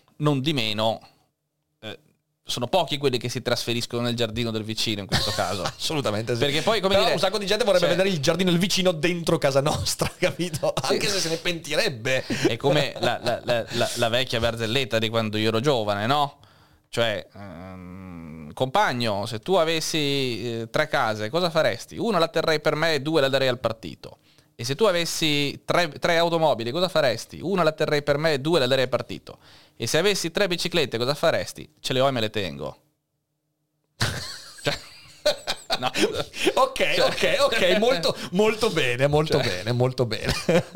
sono pochi quelli che si trasferiscono nel giardino del vicino in questo caso. Assolutamente sì. Perché poi, Però un sacco di gente vorrebbe vedere il giardino del vicino dentro casa nostra, capito? Sì. Anche se ne pentirebbe. È come la vecchia barzelletta di quando io ero giovane, no? Cioè, compagno, se tu avessi 3 case, cosa faresti? 1 la terrei per me e 2 la darei al partito. E se tu avessi 3 automobili, cosa faresti? 1 la terrei per me e 2 la darei al partito. E se avessi 3 biciclette, cosa faresti? Ce le ho e me le tengo. Cioè, no. Ok, molto bene, molto bene.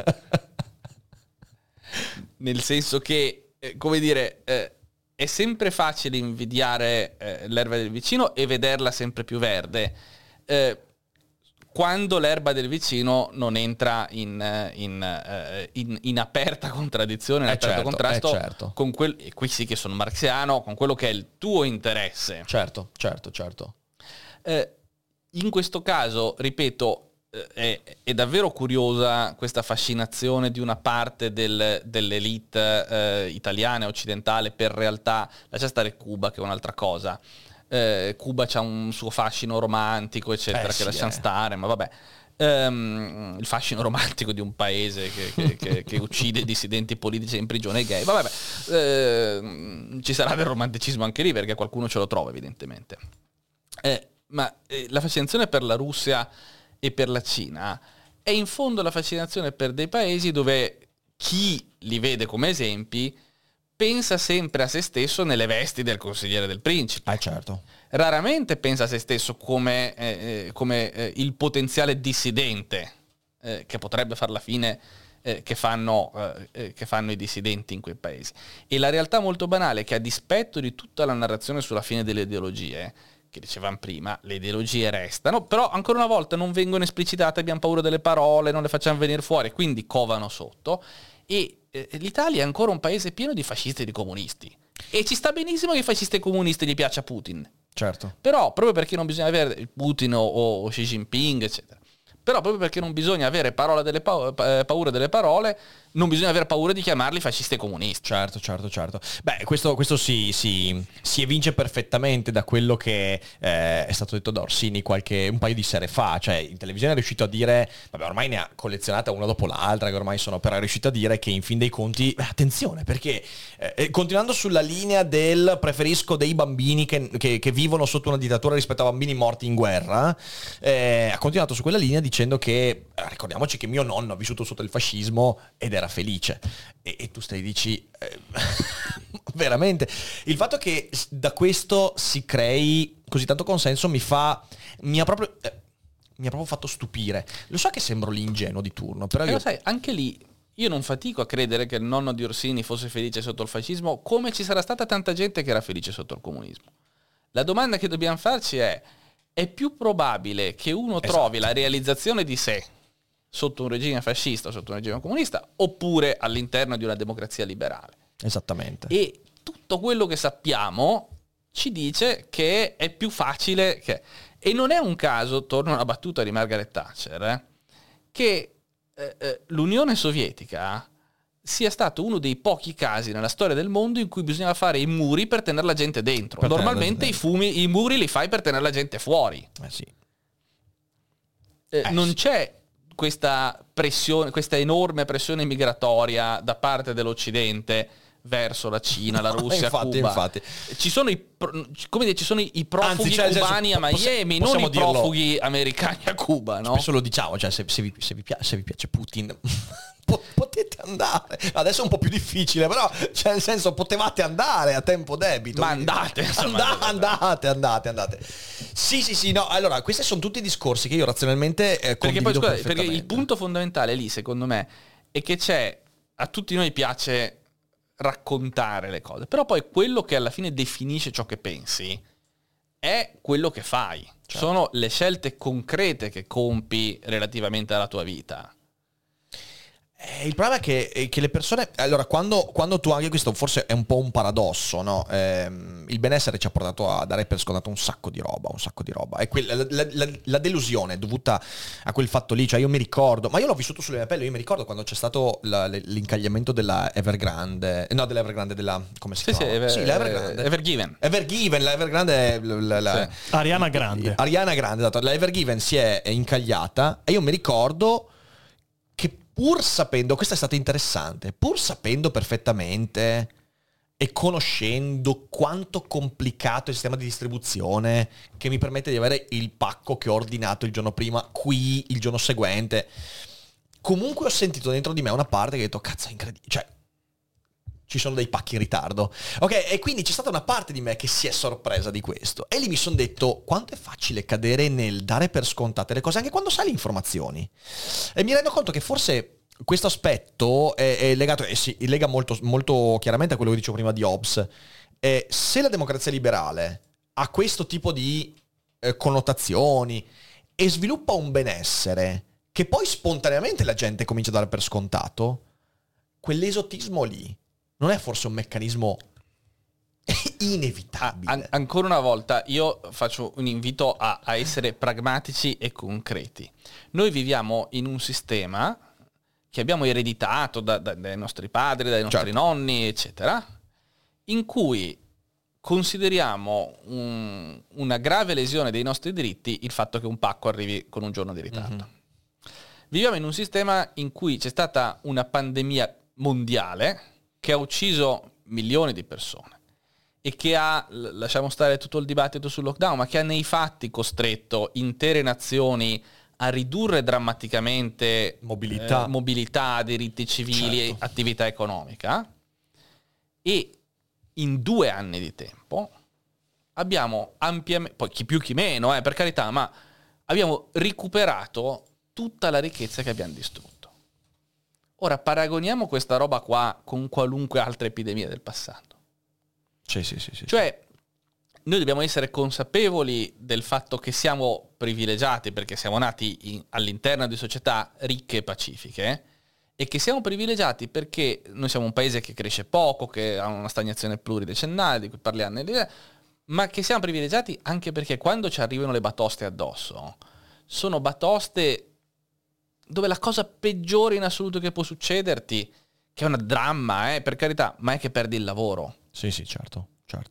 Nel senso che, come dire, è sempre facile invidiare l'erba del vicino e vederla sempre più verde. Quando l'erba del vicino non entra in aperta contraddizione, in aperto contrasto con e qui sì che sono marxiano, con quello che è il tuo interesse. Certo. In questo caso, ripeto, è davvero curiosa questa fascinazione di una parte dell'elite italiana e occidentale per realtà, lascia stare Cuba che è un'altra cosa. Cuba c'ha un suo fascino romantico eccetera che lasciamo stare, ma vabbè, il fascino romantico di un paese che uccide dissidenti politici e imprigiona i gay, vabbè, ci sarà del romanticismo anche lì perché qualcuno ce lo trova evidentemente, ma la fascinazione per la Russia e per la Cina è in fondo la fascinazione per dei paesi dove chi li vede come esempi pensa sempre a se stesso nelle vesti del consigliere del principe. Certo. Raramente pensa a se stesso come il potenziale dissidente che potrebbe far la fine che fanno i dissidenti in quei paesi. E la realtà molto banale è che a dispetto di tutta la narrazione sulla fine delle ideologie, che dicevamo prima, le ideologie restano, però ancora una volta non vengono esplicitate, abbiamo paura delle parole, non le facciamo venire fuori, quindi covano sotto. E l'Italia è ancora un paese pieno di fascisti e di comunisti. E ci sta benissimo che i fascisti e i comunisti gli piaccia Putin. Certo. Però, proprio perché non bisogna avere Putin o Xi Jinping, eccetera. Però proprio perché non bisogna avere paura delle parole, non bisogna avere paura di chiamarli fascisti e comunisti. Certo. Beh, questo si evince perfettamente da quello che è stato detto da Orsini un paio di sere fa. Cioè, in televisione è riuscito a dire, vabbè, ormai ne ha collezionata una dopo l'altra, che ormai però è riuscito a dire che in fin dei conti, attenzione, perché continuando sulla linea del preferisco dei bambini che vivono sotto una dittatura rispetto a bambini morti in guerra, ha continuato su quella linea dicendo che, ricordiamoci che mio nonno ha vissuto sotto il fascismo ed era felice. E tu dici veramente, il fatto che da questo si crei così tanto consenso mi ha proprio fatto stupire. Lo so che sembro l'ingenuo di turno, però Lo sai, anche lì io non fatico a credere che il nonno di Orsini fosse felice sotto il fascismo, come ci sarà stata tanta gente che era felice sotto il comunismo. La domanda che dobbiamo farci è più probabile che uno trovi la realizzazione di sé sotto un regime fascista o sotto un regime comunista, oppure all'interno di una democrazia liberale? Esattamente. E tutto quello che sappiamo ci dice che è più facile che... E non è un caso, torno a una battuta di Margaret Thatcher, che l'Unione Sovietica sia stato uno dei pochi casi nella storia del mondo in cui bisognava fare i muri per tenere la gente dentro. Normalmente i muri li fai per tenere la gente fuori. Sì. Non c'è questa pressione, questa enorme pressione migratoria da parte dell'Occidente verso la Cina, la Russia, infatti, Cuba. infatti. Ci sono ci sono i profughi cubani a Miami, non i profughi americani a Cuba, no? Spesso lo diciamo, cioè se vi piace Putin potete andare. Adesso è un po' più difficile, però cioè nel senso potevate andare a tempo debito. Ma andate. Andate. Sì, no, allora questi sono tutti discorsi che io razionalmente condivido perfettamente. Perché il punto fondamentale lì, secondo me, è che a tutti noi piace raccontare le cose, però poi quello che alla fine definisce ciò che pensi è quello che fai. Certo. Sono le scelte concrete che compi relativamente alla tua vita. Il problema è che le persone... Allora, quando tu anche questo forse è un po' un paradosso, no? Il benessere ci ha portato a dare per scontato un sacco di roba. E la delusione dovuta a quel fatto lì, cioè io mi ricordo... Ma io l'ho vissuto sulle mie pelle, io mi ricordo quando c'è stato l'incagliamento della Evergrande... No, dell'Evergrande, della... come si chiama? Sì, la Evergrande. Evergiven, la Evergrande... Sì. Ariana Grande, esatto. La Evergiven si è incagliata e io mi ricordo... Pur sapendo, questo è stato interessante, pur sapendo perfettamente e conoscendo quanto complicato è il sistema di distribuzione che mi permette di avere il pacco che ho ordinato il giorno prima qui, il giorno seguente, comunque ho sentito dentro di me una parte che ha detto, cazzo, è incredibile, cioè ci sono dei pacchi in ritardo, ok? E quindi c'è stata una parte di me che si è sorpresa di questo e lì mi sono detto quanto è facile cadere nel dare per scontate le cose anche quando sai le informazioni, e mi rendo conto che forse questo aspetto è legato, si lega molto, molto chiaramente a quello che dicevo prima di Hobbes. Se la democrazia liberale ha questo tipo di connotazioni e sviluppa un benessere che poi spontaneamente la gente comincia a dare per scontato, quell'esotismo lì non è forse un meccanismo inevitabile? Ancora una volta io faccio un invito a essere pragmatici e concreti. Noi viviamo in un sistema che abbiamo ereditato dai nostri padri, dai nostri nonni, eccetera, in cui consideriamo una grave lesione dei nostri diritti il fatto che un pacco arrivi con un giorno di ritardo. Mm-hmm. Viviamo in un sistema in cui c'è stata una pandemia mondiale che ha ucciso milioni di persone e che ha, lasciamo stare tutto il dibattito sul lockdown, ma che ha nei fatti costretto intere nazioni a ridurre drammaticamente mobilità, diritti civili, attività economica, e in 2 anni di tempo abbiamo ampiamente, poi chi più chi meno, per carità, ma abbiamo recuperato tutta la ricchezza che abbiamo distrutto. Ora paragoniamo questa roba qua con qualunque altra epidemia del passato. Sì. Cioè, noi dobbiamo essere consapevoli del fatto che siamo privilegiati perché siamo nati all'interno di società ricche e pacifiche, e che siamo privilegiati perché noi siamo un paese che cresce poco, che ha una stagnazione pluridecennale, di cui parliamo, ma che siamo privilegiati anche perché quando ci arrivano le batoste addosso, sono batoste dove la cosa peggiore in assoluto che può succederti, che è un dramma, per carità, ma è che perdi il lavoro. Sì, certo.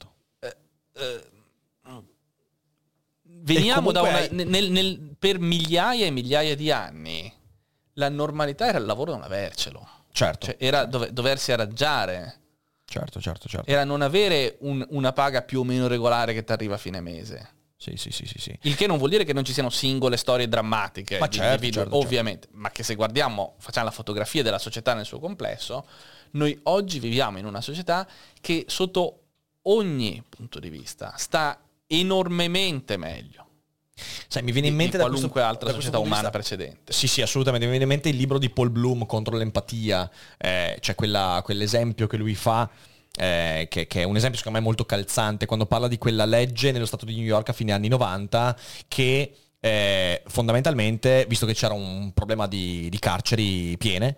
Veniamo per migliaia e migliaia di anni la normalità era il lavoro non avercelo. Certo. Cioè era doversi arrangiare. Certo. Era non avere una paga più o meno regolare che ti arriva a fine mese. Sì. Il che non vuol dire che non ci siano singole storie drammatiche Ma di certo, individui, certo. ovviamente, ma che se facciamo la fotografia della società nel suo complesso, noi oggi viviamo in una società che sotto ogni punto di vista sta enormemente meglio. Sai, mi viene in mente di qualunque altra società umana precedente. Sì, assolutamente. Mi viene in mente il libro di Paul Bloom contro l'empatia. C'è quell'esempio che lui fa, che è un esempio secondo me molto calzante, quando parla di quella legge nello stato di New York a fine anni 90 che fondamentalmente, visto che c'era un problema di carceri piene,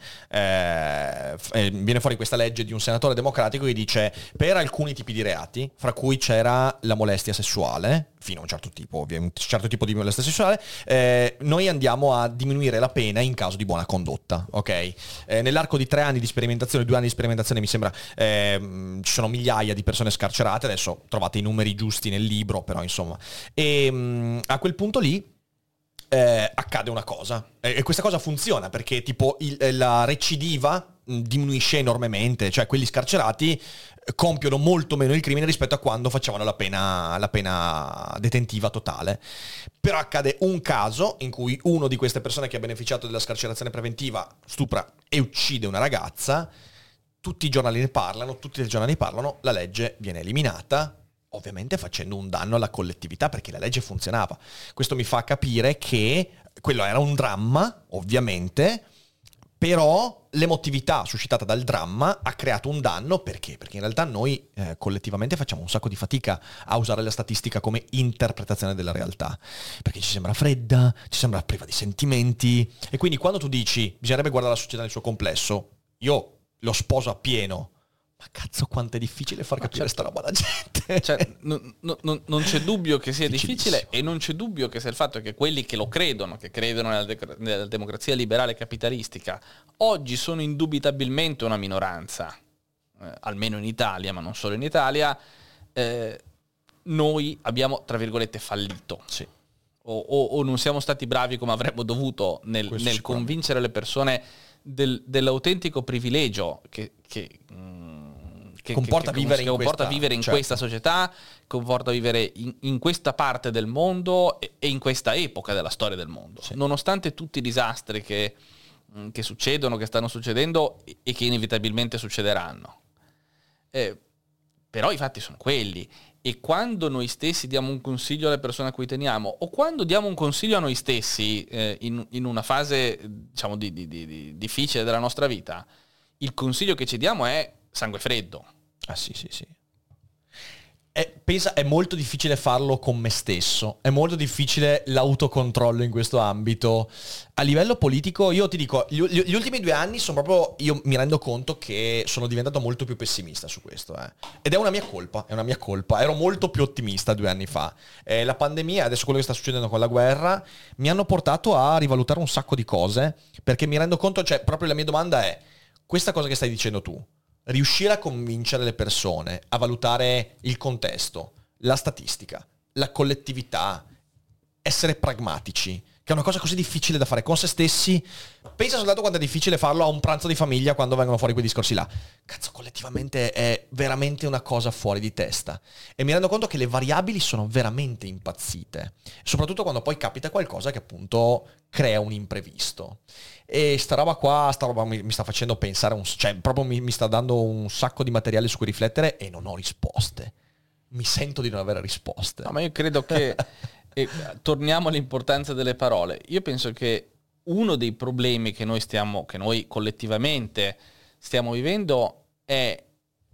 viene fuori questa legge di un senatore democratico che dice: per alcuni tipi di reati, fra cui c'era la molestia sessuale, fino a un certo tipo, ovviamente, un certo tipo di molestia sessuale, noi andiamo a diminuire la pena in caso di buona condotta, ok? Nell'arco di 3 anni di sperimentazione, 2 anni di sperimentazione, mi sembra, ci sono migliaia di persone scarcerate. Adesso trovate i numeri giusti nel libro, però insomma. E a quel punto lì accade una cosa, e questa cosa funziona perché tipo la recidiva diminuisce enormemente, cioè quelli scarcerati compiono molto meno il crimine rispetto a quando facevano la pena detentiva totale. Però accade un caso in cui uno di queste persone che ha beneficiato della scarcerazione preventiva stupra e uccide una ragazza, tutti i giornali ne parlano, la legge viene eliminata, ovviamente facendo un danno alla collettività perché la legge funzionava. Questo mi fa capire che quello era un dramma, ovviamente, però l'emotività suscitata dal dramma ha creato un danno. Perché? Perché in realtà noi collettivamente facciamo un sacco di fatica a usare la statistica come interpretazione della realtà, perché ci sembra fredda, ci sembra priva di sentimenti, e quindi quando tu dici bisognerebbe guardare la società nel suo complesso, io lo sposo appieno. Ma cazzo, quanto è difficile far capire sta roba alla gente. Cioè, non c'è dubbio che sia difficile, e non c'è dubbio che sia il fatto che quelli che lo credono, che credono nella democrazia liberale capitalistica, oggi sono indubitabilmente una minoranza, almeno in Italia, ma non solo in Italia. Noi abbiamo, tra virgolette, fallito. Sì. O non siamo stati bravi come avremmo dovuto nel convincere le persone dell'autentico privilegio che comporta vivere in questa società, comporta vivere in questa parte del mondo e in questa epoca della storia del mondo. Sì. Nonostante tutti i disastri che succedono, che stanno succedendo e che inevitabilmente succederanno. Però i fatti sono quelli. E quando noi stessi diamo un consiglio alle persone a cui teniamo, o quando diamo un consiglio a noi stessi in una fase, diciamo, di difficile della nostra vita, il consiglio che ci diamo è sangue freddo. Ah sì. Pensa, è molto difficile farlo con me stesso, è molto difficile l'autocontrollo in questo ambito. A livello politico, io ti dico, gli ultimi 2 anni sono proprio, io mi rendo conto che sono diventato molto più pessimista su questo, ed è una mia colpa, ero molto più ottimista 2 anni fa. La pandemia, adesso quello che sta succedendo con la guerra, mi hanno portato a rivalutare un sacco di cose, perché mi rendo conto, cioè proprio la mia domanda è, questa cosa che stai dicendo tu, riuscire a convincere le persone a valutare il contesto, la statistica, la collettività, essere pragmatici, che è una cosa così difficile da fare con se stessi. Pensa soltanto quanto è difficile farlo a un pranzo di famiglia quando vengono fuori quei discorsi là. Cazzo, collettivamente è veramente una cosa fuori di testa. E mi rendo conto che le variabili sono veramente impazzite, soprattutto quando poi capita qualcosa che appunto crea un imprevisto. E sta roba mi sta facendo pensare, cioè proprio mi sta dando un sacco di materiale su cui riflettere, e non ho risposte. Mi sento di non avere risposte. No, ma io credo che torniamo all'importanza delle parole. Io penso che uno dei problemi che noi collettivamente stiamo vivendo è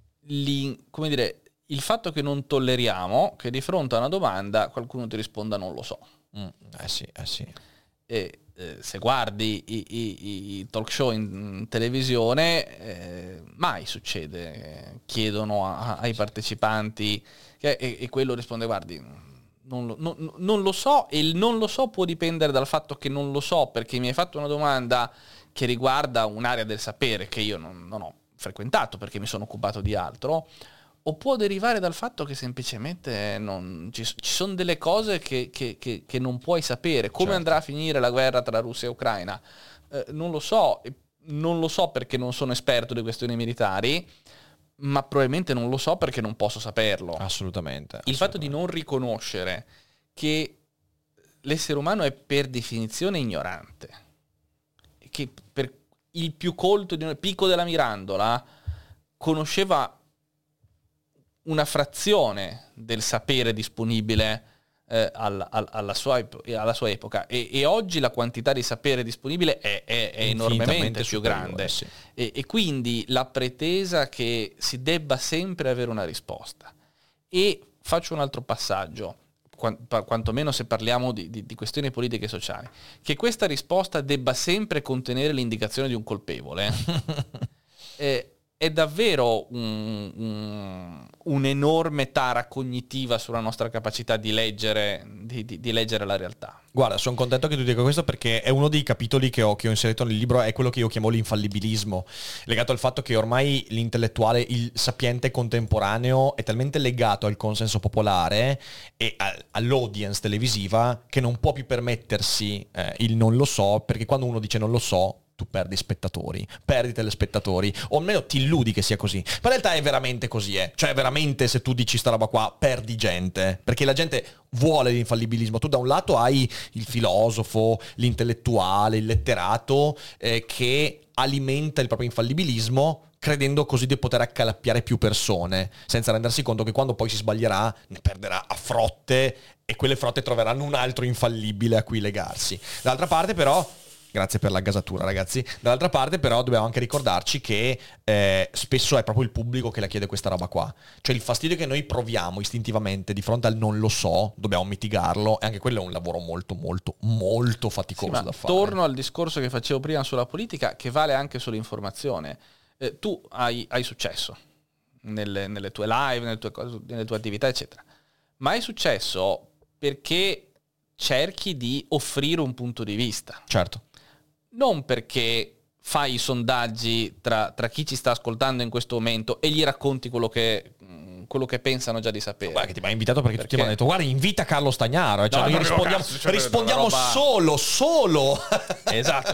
il fatto che non tolleriamo che di fronte a una domanda qualcuno ti risponda non lo so. Sì. E se guardi i talk show in televisione, mai succede, chiedono ai partecipanti e quello risponde: guardi, non lo so, e il non lo so può dipendere dal fatto che non lo so perché mi hai fatto una domanda che riguarda un'area del sapere che io non ho frequentato perché mi sono occupato di altro, o può derivare dal fatto che semplicemente ci sono delle cose che non puoi sapere. Come andrà a finire la guerra tra Russia e Ucraina? Non lo so perché non sono esperto di questioni militari, ma probabilmente non lo so perché non posso saperlo. Assolutamente. Il fatto di non riconoscere che l'essere umano è per definizione ignorante, che per il più colto di Pico della Mirandola conosceva una frazione del sapere disponibile alla sua epoca, e oggi la quantità di sapere disponibile è enormemente più grande, sì. e quindi la pretesa che si debba sempre avere una risposta. E faccio un altro passaggio, quantomeno se parliamo di questioni politiche e sociali, che questa risposta debba sempre contenere l'indicazione di un colpevole è davvero un'enorme tara cognitiva sulla nostra capacità di leggere la realtà. Guarda, sono contento che tu dica questo, perché è uno dei capitoli che ho inserito nel libro, è quello che io chiamo l'infallibilismo, legato al fatto che ormai l'intellettuale, il sapiente contemporaneo è talmente legato al consenso popolare e all'audience televisiva che non può più permettersi il non lo so, perché quando uno dice non lo so, tu perdi spettatori, perdi telespettatori, o almeno ti illudi che sia così. Ma in realtà è veramente così, Cioè veramente, se tu dici sta roba qua, perdi gente, perché la gente vuole l'infallibilismo. Tu da un lato hai il filosofo, l'intellettuale, il letterato che alimenta il proprio infallibilismo, credendo così di poter accalappiare più persone, senza rendersi conto che quando poi si sbaglierà ne perderà a frotte, e quelle frotte troveranno un altro infallibile a cui legarsi. Dall'altra parte però, grazie per la gasatura, ragazzi. Dall'altra parte però dobbiamo anche ricordarci che spesso è proprio il pubblico che la chiede questa roba qua. Cioè il fastidio che noi proviamo istintivamente di fronte al non lo so, dobbiamo mitigarlo, e anche quello è un lavoro molto molto molto faticoso da fare. Torno al discorso che facevo prima sulla politica, che vale anche sull'informazione. Tu hai successo nelle tue live, nelle tue attività, eccetera. Ma hai successo perché cerchi di offrire un punto di vista. Certo. Non perché fai i sondaggi tra chi ci sta ascoltando in questo momento e gli racconti quello che pensano già di sapere. Guarda che ti mi ha invitato perché tutti mi hanno detto guarda, invita Carlo Stagnaro, cioè noi rispondiamo solo. Esatto,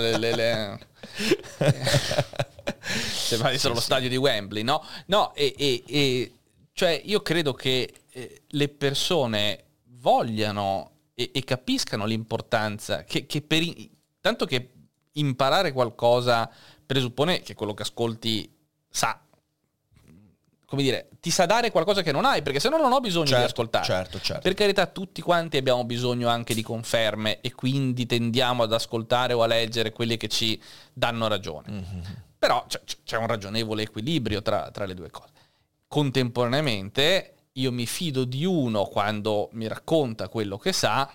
sembra di solo lo stadio di Wembley, no? No, e cioè io credo che le persone vogliano e capiscano l'importanza che tanto che imparare qualcosa presuppone che quello che ascolti sa, come dire, ti sa dare qualcosa che non hai, perché se no non ho bisogno di ascoltare. Certo. Per carità, tutti quanti abbiamo bisogno anche di conferme, e quindi tendiamo ad ascoltare o a leggere quelli che ci danno ragione. Mm-hmm. Però c'è un ragionevole equilibrio tra le due cose. Contemporaneamente io mi fido di uno quando mi racconta quello che sa,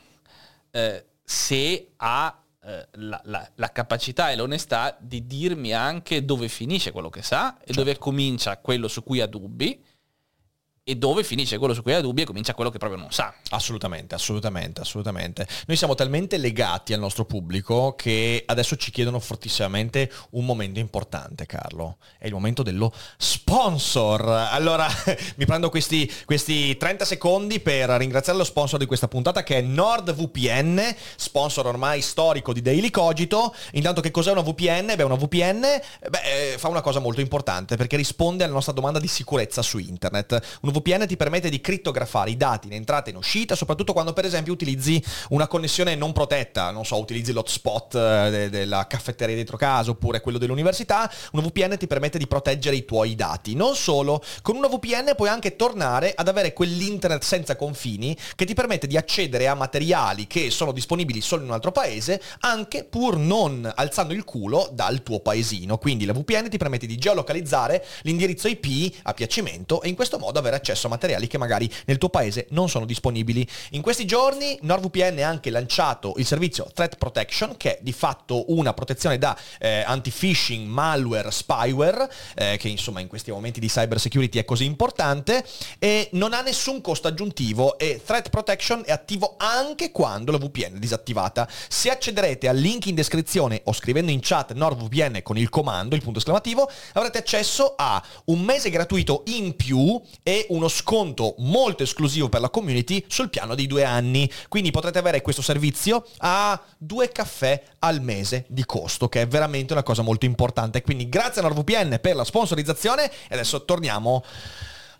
se ha la capacità e l'onestà di dirmi anche dove finisce quello che sa e dove comincia quello su cui ha dubbi, e dove finisce quello su cui ha dubbi e comincia quello che proprio non sa. Assolutamente. Noi siamo talmente legati al nostro pubblico che adesso ci chiedono fortissimamente un momento importante, Carlo. È il momento dello sponsor. Allora, mi prendo questi 30 secondi per ringraziare lo sponsor di questa puntata, che è NordVPN, sponsor ormai storico di Daily Cogito. Intanto, che cos'è una VPN? Una VPN fa una cosa molto importante, perché risponde alla nostra domanda di sicurezza su internet. Un VPN ti permette di crittografare i dati in entrata e in uscita, soprattutto quando per esempio utilizzi una connessione non protetta, non so, utilizzi l'hotspot della caffetteria dietro casa oppure quello dell'università. Un VPN ti permette di proteggere i tuoi dati. Non solo, con una VPN puoi anche tornare ad avere quell'internet senza confini che ti permette di accedere a materiali che sono disponibili solo in un altro paese, anche pur non alzando il culo dal tuo paesino. Quindi la VPN ti permette di geolocalizzare l'indirizzo IP a piacimento e in questo modo avere accesso a materiali che magari nel tuo paese non sono disponibili. In questi giorni NordVPN ha anche lanciato il servizio Threat Protection, che è di fatto una protezione da anti-phishing, malware, spyware, che insomma in questi momenti di cyber security è così importante, e non ha nessun costo aggiuntivo, e Threat Protection è attivo anche quando la VPN è disattivata. Se accederete al link in descrizione o scrivendo in chat NordVPN con il comando, il punto esclamativo, avrete accesso a un mese gratuito in più e uno sconto molto esclusivo per la community sul piano di 2 anni. Quindi potrete avere questo servizio a 2 caffè al mese di costo, che è veramente una cosa molto importante. Quindi grazie a NordVPN per la sponsorizzazione, e adesso torniamo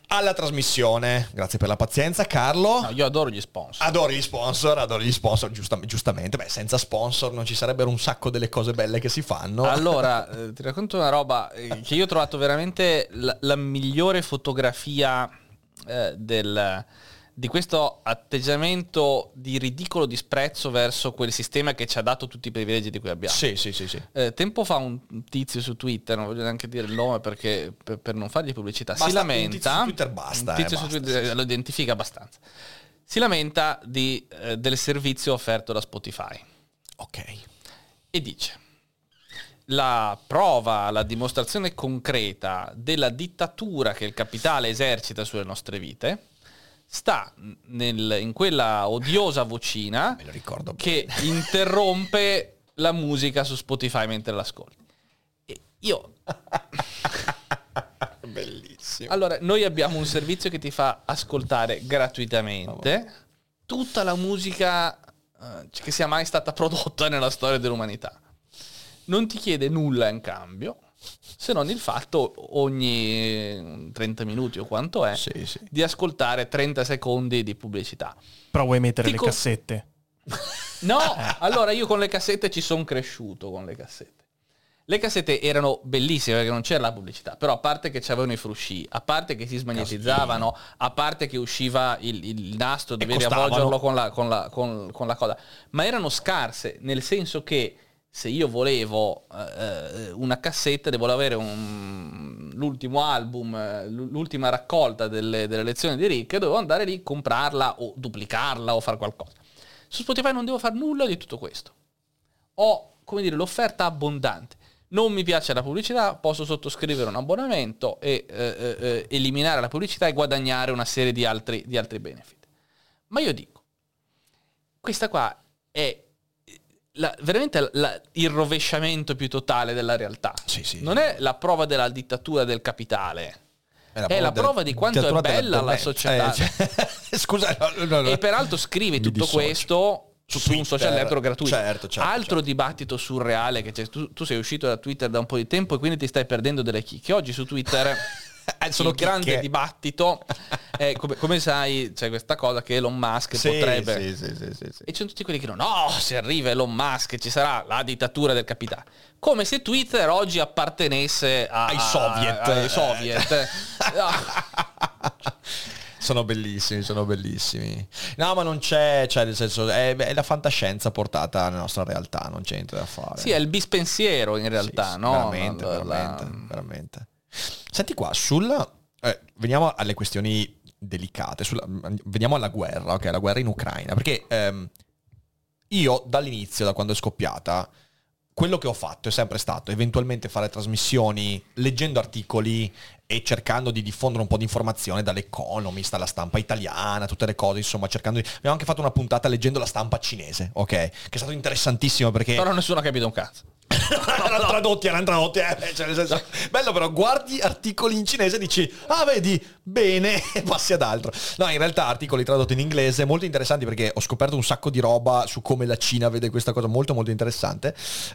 alla trasmissione. Grazie per la pazienza, Carlo. No, io adoro gli sponsor. Adoro gli sponsor, giustamente. Beh, senza sponsor non ci sarebbero un sacco delle cose belle che si fanno. Allora, ti racconto una roba che io ho trovato veramente la migliore fotografia di questo atteggiamento di ridicolo disprezzo verso quel sistema che ci ha dato tutti i privilegi di cui abbiamo. Sì. Tempo fa un tizio su Twitter, non voglio neanche dire il nome perché per non fargli pubblicità, Basta, si lamenta. un tizio su Twitter basta. Un tizio su Twitter lo identifica abbastanza. Si lamenta del servizio offerto da Spotify. Ok. E dice: la prova, la dimostrazione concreta della dittatura che il capitale esercita sulle nostre vite sta in quella odiosa vocina Me lo ricordo che interrompe la musica su Spotify mentre l'ascolti. E io... Bellissimo. Allora, noi abbiamo un servizio che ti fa ascoltare gratuitamente tutta la musica che sia mai stata prodotta nella storia dell'umanità. Non ti chiede nulla in cambio, se non il fatto ogni 30 minuti o quanto è Sì. di ascoltare 30 secondi di pubblicità. Però vuoi mettere le Dico- cassette? No, allora io con le cassette ci sono cresciuto con le cassette. Le cassette erano bellissime perché non c'era la pubblicità, però a parte che c'avevano i frusci, a parte che si smagnetizzavano, a parte che usciva il nastro, dovevi avvolgerlo con la coda, ma erano scarse, nel senso che se io volevo una cassetta, devo avere l'ultimo album, l'ultima raccolta delle lezioni di Rick, e dovevo andare lì, comprarla o duplicarla o fare qualcosa. Su Spotify non devo fare nulla di tutto questo. Ho, come dire, l'offerta abbondante. Non mi piace la pubblicità, posso sottoscrivere un abbonamento e eliminare la pubblicità e guadagnare una serie di altri benefit. Ma io dico, questa qua è veramente il rovesciamento più totale della realtà. Sì. Non è la prova della dittatura del capitale, è la prova di quanto è bella la società. Scusa, no. E peraltro scrive tutto questo su un social network gratuito. Certo. Altro dibattito surreale che c'è. Tu sei uscito da Twitter da un po' di tempo e quindi ti stai perdendo delle chicche. Oggi su Twitter sono il grande chicche. dibattito è, come sai, c'è questa cosa che Elon Musk potrebbe... Sì. E ci sono tutti quelli che dicono no, se arriva Elon Musk ci sarà la dittatura del capitale. Come se Twitter oggi appartenesse ai Soviet. Sono bellissimi. No, ma non c'è, cioè nel senso è la fantascienza portata nella nostra realtà, non c'è niente da fare. Sì, è il bispensiero in realtà, Sì, no? veramente. Senti qua, veniamo alle questioni delicate, veniamo alla guerra, ok? La guerra in Ucraina, perché io dall'inizio, da quando è scoppiata, quello che ho fatto è sempre stato eventualmente fare trasmissioni leggendo articoli e cercando di diffondere un po' di informazione dall'Economist alla stampa italiana, tutte le cose, insomma, abbiamo anche fatto una puntata leggendo la stampa cinese, ok? Che è stato interessantissimo perché... Però nessuno ha capito un cazzo. erano tradotti, cioè nel senso, bello, però guardi articoli in cinese e dici vedi, bene, passi ad altro. No, in realtà articoli tradotti in inglese molto interessanti, perché ho scoperto un sacco di roba su come la Cina vede questa cosa, molto molto interessante.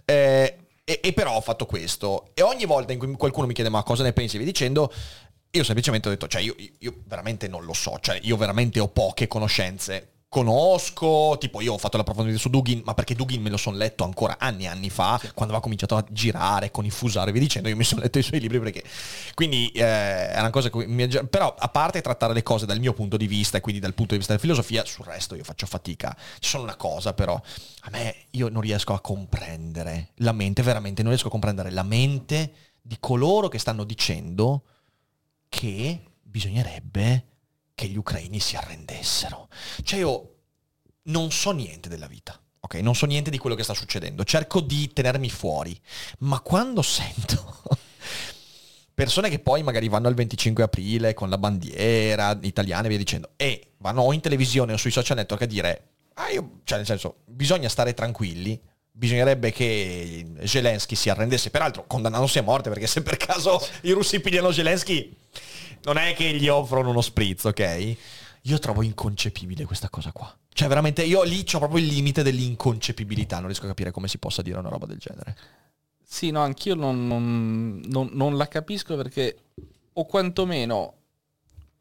E però ho fatto questo, e ogni volta in cui qualcuno mi chiede ma cosa ne pensi, vi dicendo, io semplicemente ho detto, cioè io veramente non lo so, cioè io veramente ho poche conoscenze. Conosco, tipo io ho fatto l'approfondimento su Dugin, ma perché Dugin me lo sono letto ancora anni fa, quando aveva cominciato a girare con i fusari, vi dicendo, io mi sono letto i suoi libri, perché quindi è una cosa che però, a parte trattare le cose dal mio punto di vista e quindi dal punto di vista della filosofia, sul resto io faccio fatica. C'è solo una cosa però, io non riesco a comprendere la mente, veramente non riesco a comprendere la mente di coloro che stanno dicendo che bisognerebbe che gli ucraini si arrendessero. Cioè io non so niente della vita, ok? Non so niente di quello che sta succedendo, cerco di tenermi fuori, ma quando sento persone che poi magari vanno al 25 aprile con la bandiera italiana e via dicendo, e vanno o in televisione o sui social network a dire cioè nel senso, bisogna stare tranquilli, bisognerebbe che Zelensky si arrendesse, peraltro condannandosi a morte, perché se per caso i russi pigliano Zelensky non è che gli offrono uno spritz, ok? Io trovo inconcepibile questa cosa qua. Cioè veramente, io lì c'ho proprio il limite dell'inconcepibilità, non riesco a capire come si possa dire una roba del genere. Sì, no, anch'io non la capisco, perché, o quantomeno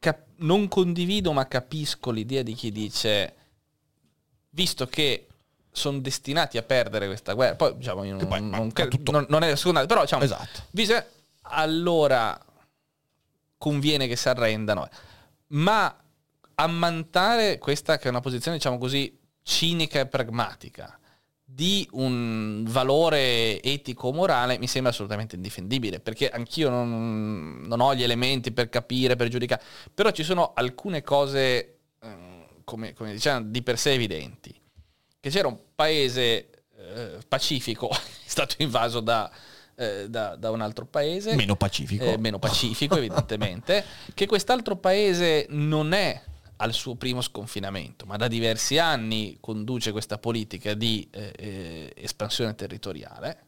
non condivido, ma capisco l'idea di chi dice, visto che sono destinati a perdere questa guerra, poi diciamo io non è secondario, però diciamo, esatto, allora conviene che si arrendano, ma ammantare questa che è una posizione, diciamo così, cinica e pragmatica di un valore etico-morale mi sembra assolutamente indifendibile, perché anch'io non ho gli elementi per capire, per giudicare, però ci sono alcune cose, come diciamo, di per sé evidenti. Che c'era un paese pacifico, è stato invaso da un altro paese. Meno pacifico evidentemente, che quest'altro paese non è al suo primo sconfinamento, ma da diversi anni conduce questa politica di espansione territoriale,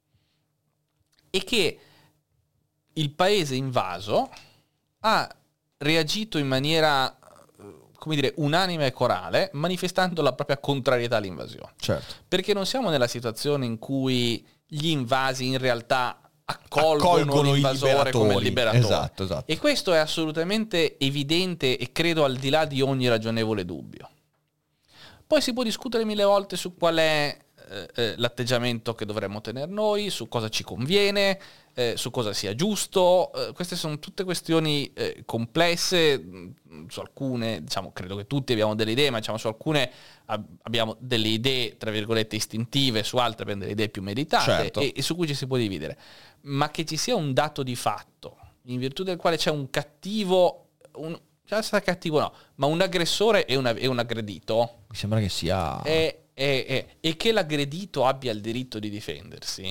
e che il paese invaso ha reagito in maniera, come dire, unanime e corale, manifestando la propria contrarietà all'invasione. Certo. Perché non siamo nella situazione in cui gli invasi in realtà accolgono l'invasore come il liberatore. Esatto. E questo è assolutamente evidente e credo al di là di ogni ragionevole dubbio. Poi si può discutere mille volte su qual è l'atteggiamento che dovremmo tenere noi, su cosa ci conviene, su cosa sia giusto. Queste sono tutte questioni complesse. Su alcune, diciamo, credo che tutti abbiamo delle idee, ma diciamo su alcune abbiamo delle idee, tra virgolette, istintive, su altre abbiamo delle idee più meditate, certo, e su cui ci si può dividere. Ma che ci sia un dato di fatto in virtù del quale c'è un cattivo, cattivo no, ma un aggressore e un aggredito, mi sembra che sia e che l'aggredito abbia il diritto di difendersi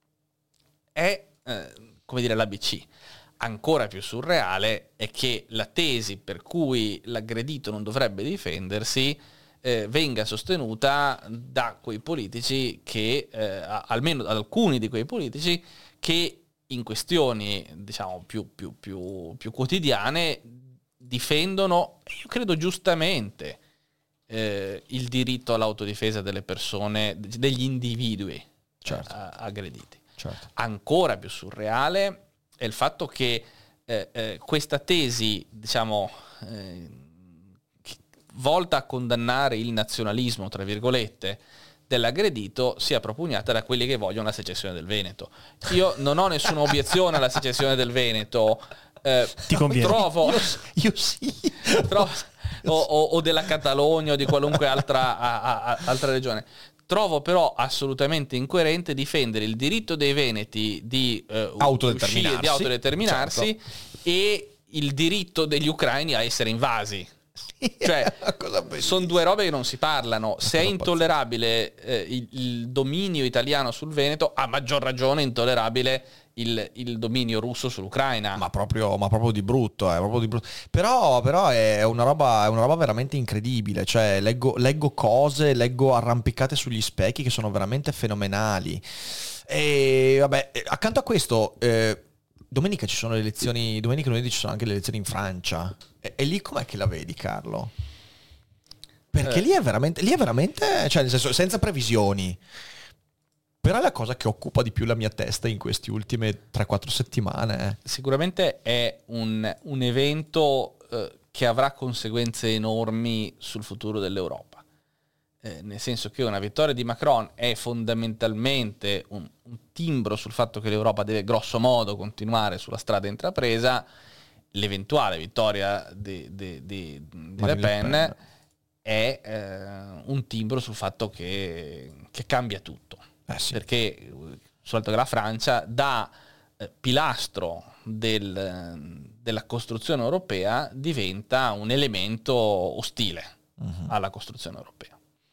è, come dire, l'ABC. Ancora più surreale è che la tesi per cui l'aggredito non dovrebbe difendersi venga sostenuta da quei politici che, almeno da alcuni di quei politici, che in questioni, diciamo, più quotidiane difendono, io credo giustamente, il diritto all'autodifesa delle persone, degli individui, certo, aggrediti. Certo. Ancora più surreale è il fatto che questa tesi, diciamo, volta a condannare il nazionalismo, tra virgolette, dell'aggredito sia propugnata da quelli che vogliono la secessione del Veneto. Io non ho nessuna obiezione alla secessione del Veneto. Ti conviene? Trovo, io sì. o della Catalogna o di qualunque altra regione. Trovo però assolutamente incoerente difendere il diritto dei veneti di autodeterminarsi, certo, e il diritto degli ucraini a essere invasi. Cioè, sono due robe che non si parlano. Se è intollerabile il dominio italiano sul Veneto, a maggior ragione è intollerabile il dominio russo sull'Ucraina. Ma proprio di brutto, Però è una roba veramente incredibile. Cioè, leggo cose, leggo arrampicate sugli specchi che sono veramente fenomenali. E vabbè, accanto a questo, domenica ci sono le elezioni, domenica e lunedì ci sono anche le elezioni in Francia. E lì com'è che la vedi, Carlo? Perché lì è veramente, cioè, nel senso, senza previsioni. Però è la cosa che occupa di più la mia testa in queste ultime 3-4 settimane. Sicuramente è un evento che avrà conseguenze enormi sul futuro dell'Europa. Nel senso che una vittoria di Macron è fondamentalmente un timbro sul fatto che l'Europa deve grosso modo continuare sulla strada intrapresa. L'eventuale vittoria di Le Pen è un timbro sul fatto che cambia tutto. Sì. Perché soltanto che la Francia, da pilastro della costruzione europea, diventa un elemento ostile alla costruzione europea.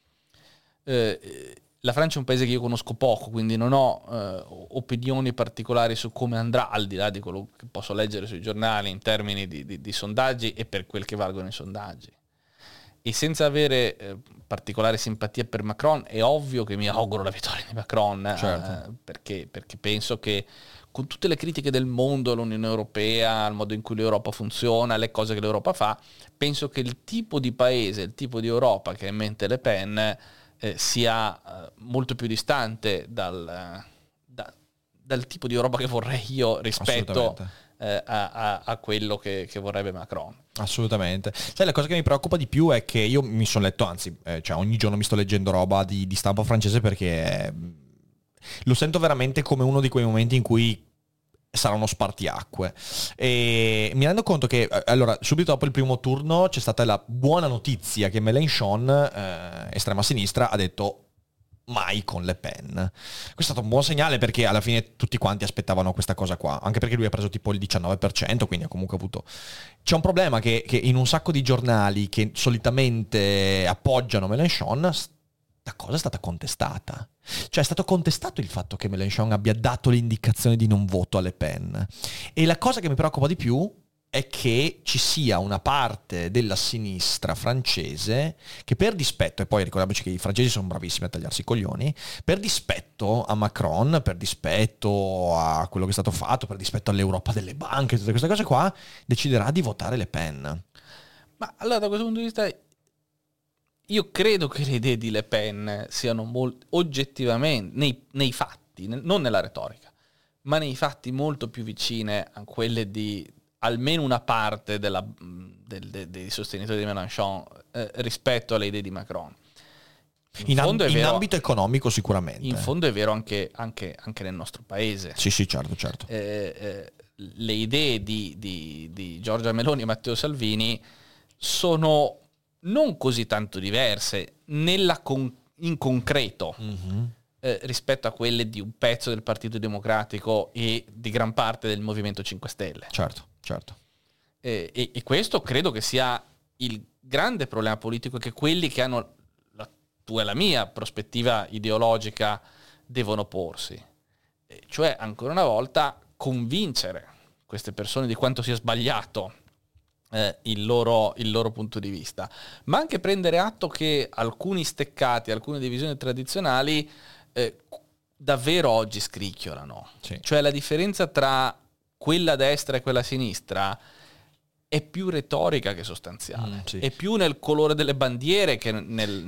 La Francia è un paese che io conosco poco, quindi non ho opinioni particolari su come andrà, al di là di quello che posso leggere sui giornali in termini di sondaggi e per quel che valgono i sondaggi. E senza avere particolare simpatia per Macron, è ovvio che mi auguro la vittoria di Macron, certo, perché penso che, con tutte le critiche del mondo all'Unione Europea, al modo in cui l'Europa funziona, alle cose che l'Europa fa, penso che il tipo di paese, il tipo di Europa che ha in mente Le Pen sia molto più distante dal tipo di Europa che vorrei io rispetto a quello che vorrebbe Macron. Assolutamente. Sai, la cosa che mi preoccupa di più è che io mi sono letto, anzi, cioè ogni giorno mi sto leggendo roba di stampa francese, perché lo sento veramente come uno di quei momenti in cui sarà uno spartiacque, e mi rendo conto che allora subito dopo il primo turno c'è stata la buona notizia che Mélenchon, estrema sinistra, ha detto mai con Le Pen. Questo è stato un buon segnale, perché alla fine tutti quanti aspettavano questa cosa qua, anche perché lui ha preso tipo il 19%, quindi ha comunque avuto... C'è un problema che in un sacco di giornali che solitamente appoggiano Mélenchon, sta cosa è stata contestata. Cioè è stato contestato il fatto che Mélenchon abbia dato l'indicazione di non voto a Le Pen. E la cosa che mi preoccupa di più è che ci sia una parte della sinistra francese che, per dispetto, e poi ricordiamoci che i francesi sono bravissimi a tagliarsi i coglioni, per dispetto a Macron, per dispetto a quello che è stato fatto, per dispetto all'Europa delle banche, tutte queste cose qua, deciderà di votare Le Pen. Ma allora, da questo punto di vista, io credo che le idee di Le Pen siano oggettivamente, nei fatti, non nella retorica, ma nei fatti molto più vicine a quelle di almeno una parte dei sostenitori di Mélenchon rispetto alle idee di Macron. In ambito economico sicuramente. In fondo è vero anche nel nostro paese. Sì, certo. Le idee di Giorgia Meloni e Matteo Salvini sono non così tanto diverse in concreto rispetto a quelle di un pezzo del Partito Democratico e di gran parte del Movimento 5 Stelle. Certo. E questo credo che sia il grande problema politico che quelli che hanno la tua e la mia prospettiva ideologica devono porsi. Cioè, ancora una volta, convincere queste persone di quanto sia sbagliato il loro punto di vista, ma anche prendere atto che alcuni steccati, alcune divisioni tradizionali davvero oggi scricchiolano. Sì. Cioè la differenza tra quella destra e quella sinistra è più retorica che sostanziale, sì. È più nel colore delle bandiere che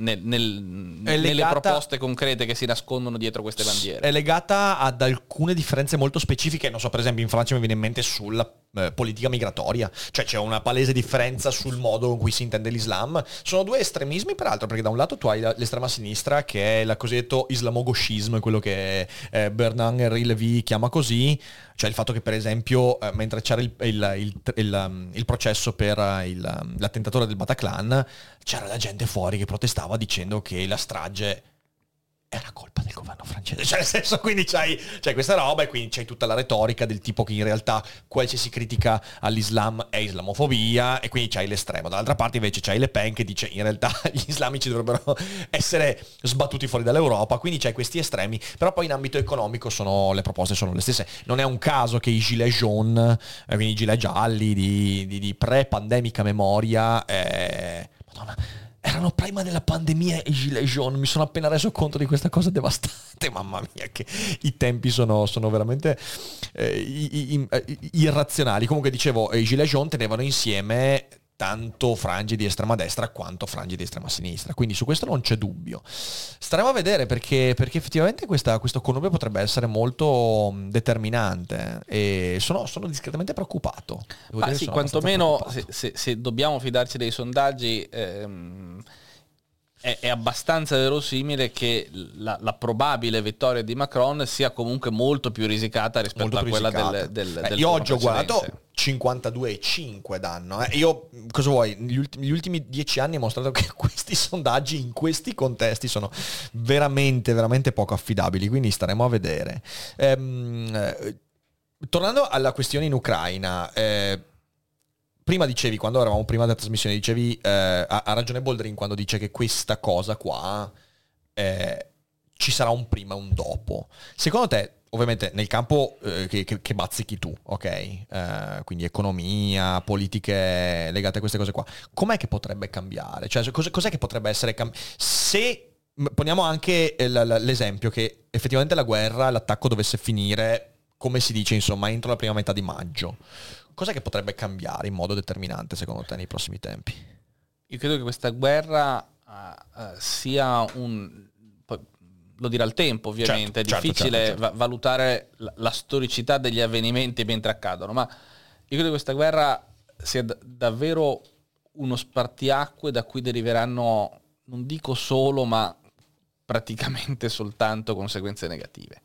nelle proposte concrete che si nascondono dietro queste bandiere. È legata ad alcune differenze molto specifiche, non so, per esempio in Francia mi viene in mente sulla politica migratoria, cioè c'è una palese differenza sul modo in cui si intende l'Islam. Sono due estremismi peraltro, perché da un lato tu hai l'estrema sinistra che è il cosiddetto islamogauchisme, quello che Bernard-Henri Lévy chiama così, cioè il fatto che per esempio mentre c'era il processo per l'attentatore del Bataclan, c'era la gente fuori che protestava dicendo che la strage era colpa del governo francese, cioè nel senso, quindi c'hai questa roba, e quindi c'hai tutta la retorica del tipo che in realtà qualsiasi critica all'Islam è islamofobia, e quindi c'hai l'estremo. Dall'altra parte invece c'hai Le Pen che dice in realtà gli islamici dovrebbero essere sbattuti fuori dall'Europa, quindi c'hai questi estremi. Però poi in ambito economico le proposte sono le stesse. Non è un caso che i gilet jaunes, quindi i gilet gialli di pre-pandemica memoria, Madonna, erano prima della pandemia i gilet jaunes. Mi sono appena reso conto di questa cosa devastante. Mamma mia, che i tempi sono veramente irrazionali. Comunque dicevo, i gilet jaunes tenevano insieme tanto frange di estrema destra quanto frange di estrema sinistra, quindi su questo non c'è dubbio. Staremo a vedere, perché effettivamente questo connubio potrebbe essere molto determinante, e sono discretamente preoccupato. Ma sì, quantomeno se dobbiamo fidarci dei sondaggi, è abbastanza verosimile che la probabile vittoria di Macron sia comunque molto più risicata rispetto a quella del io oggi ho guardato 52,5 danno. Io, cosa vuoi? Gli ultimi 10 anni hanno mostrato che questi sondaggi in questi contesti sono veramente, veramente poco affidabili, quindi staremo a vedere. Tornando alla questione in Ucraina, prima dicevi, quando eravamo prima della trasmissione, dicevi, ha ragione Boldrin quando dice che questa cosa qua ci sarà un prima e un dopo. Secondo te, ovviamente nel campo che bazzichi tu, ok? Quindi economia, politiche legate a queste cose qua, com'è che potrebbe cambiare? Cioè, cos'è che potrebbe essere se poniamo anche l'esempio che effettivamente la guerra, l'attacco dovesse finire, come si dice, insomma, entro la prima metà di maggio. Cos'è che potrebbe cambiare in modo determinante, secondo te, nei prossimi tempi? Io credo che questa guerra sia lo dirà il tempo, ovviamente. È difficile valutare la storicità degli avvenimenti mentre accadono, ma credo che questa guerra sia davvero uno spartiacque da cui deriveranno, non dico solo, ma praticamente soltanto conseguenze negative.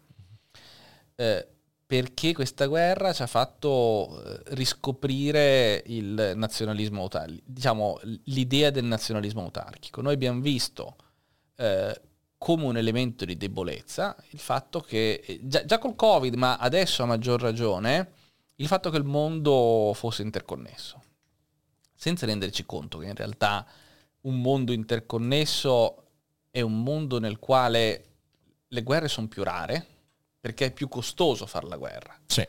Perché questa guerra ci ha fatto riscoprire il nazionalismo autarchico, diciamo l'idea del nazionalismo autarchico. Noi abbiamo visto come un elemento di debolezza il fatto che, già col Covid, ma adesso a maggior ragione, il fatto che il mondo fosse interconnesso, senza renderci conto che in realtà un mondo interconnesso è un mondo nel quale le guerre sono più rare, perché è più costoso fare la guerra. Sì.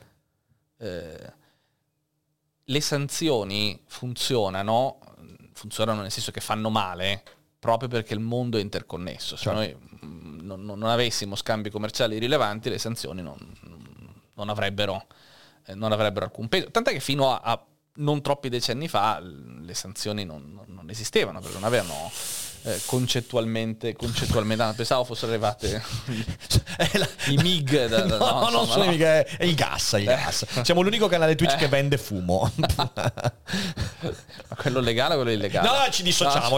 Le sanzioni funzionano nel senso che fanno male proprio perché il mondo è interconnesso. Se noi non avessimo scambi commerciali rilevanti, le sanzioni non avrebbero alcun peso. Tant'è che fino a non troppi decenni fa le sanzioni non esistevano, perché non avevano concettualmente pensavo fossero arrivate i MiG non sono i MiG, è il gas. Siamo l'unico canale Twitch che vende fumo. Ma quello legale o quello illegale? No, ci dissociamo.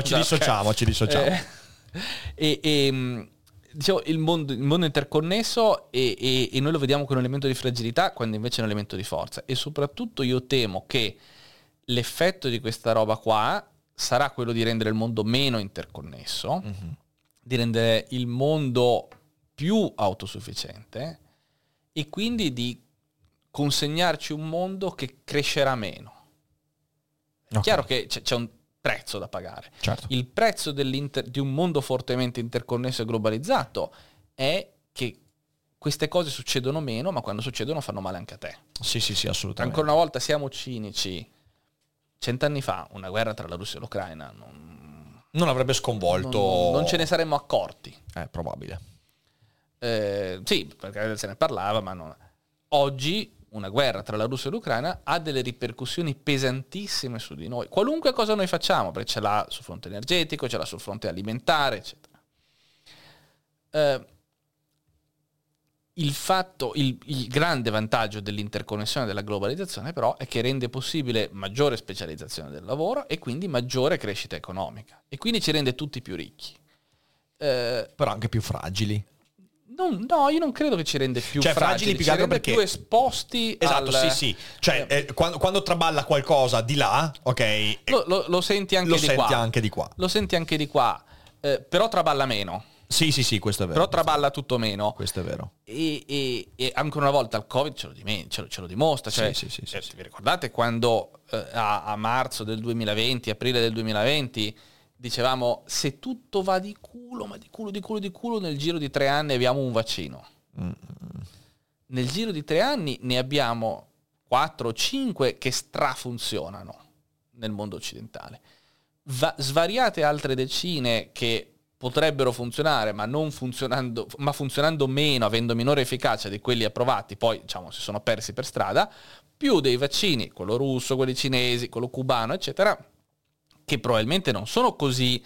Diciamo, il mondo è interconnesso e noi lo vediamo come un elemento di fragilità, quando invece è un elemento di forza. E soprattutto io temo che l'effetto di questa roba qua sarà quello di rendere il mondo meno interconnesso, di rendere il mondo più autosufficiente e quindi di consegnarci un mondo che crescerà meno. È chiaro che c'è un prezzo da pagare. Certo. Il prezzo di un mondo fortemente interconnesso e globalizzato è che queste cose succedono meno, ma quando succedono fanno male anche a te. Sì, assolutamente. Ancora una volta siamo cinici. 100 anni fa una guerra tra la Russia e l'Ucraina non avrebbe sconvolto. Non ce ne saremmo accorti. È probabile. Sì, perché se ne parlava, ma non. Oggi una guerra tra la Russia e l'Ucraina ha delle ripercussioni pesantissime su di noi. Qualunque cosa noi facciamo, perché ce l'ha sul fronte energetico, ce l'ha sul fronte alimentare, eccetera. Il grande vantaggio dell'interconnessione della globalizzazione però è che rende possibile maggiore specializzazione del lavoro e quindi maggiore crescita economica e quindi ci rende tutti più ricchi. Però anche più fragili. No, io non credo che ci rende più fragili, più ci rende perché più esposti. Esatto, sì. Cioè, quando traballa qualcosa di là, ok, lo senti anche di qua. Lo senti anche di qua, però traballa meno. Sì, questo è vero. Però traballa tutto meno. Questo è vero. E ancora una volta il Covid ce lo dimostra. Cioè, sì. Vi ricordate quando a marzo del 2020, aprile del 2020, dicevamo se tutto va di culo, ma di culo, nel giro di 3 anni abbiamo un vaccino. Nel giro di 3 anni ne abbiamo 4 o 5 che strafunzionano nel mondo occidentale. Svariate altre decine che potrebbero funzionare ma funzionando meno, avendo minore efficacia di quelli approvati, poi diciamo si sono persi per strada, più dei vaccini, quello russo, quelli cinesi, quello cubano, eccetera, che probabilmente non sono così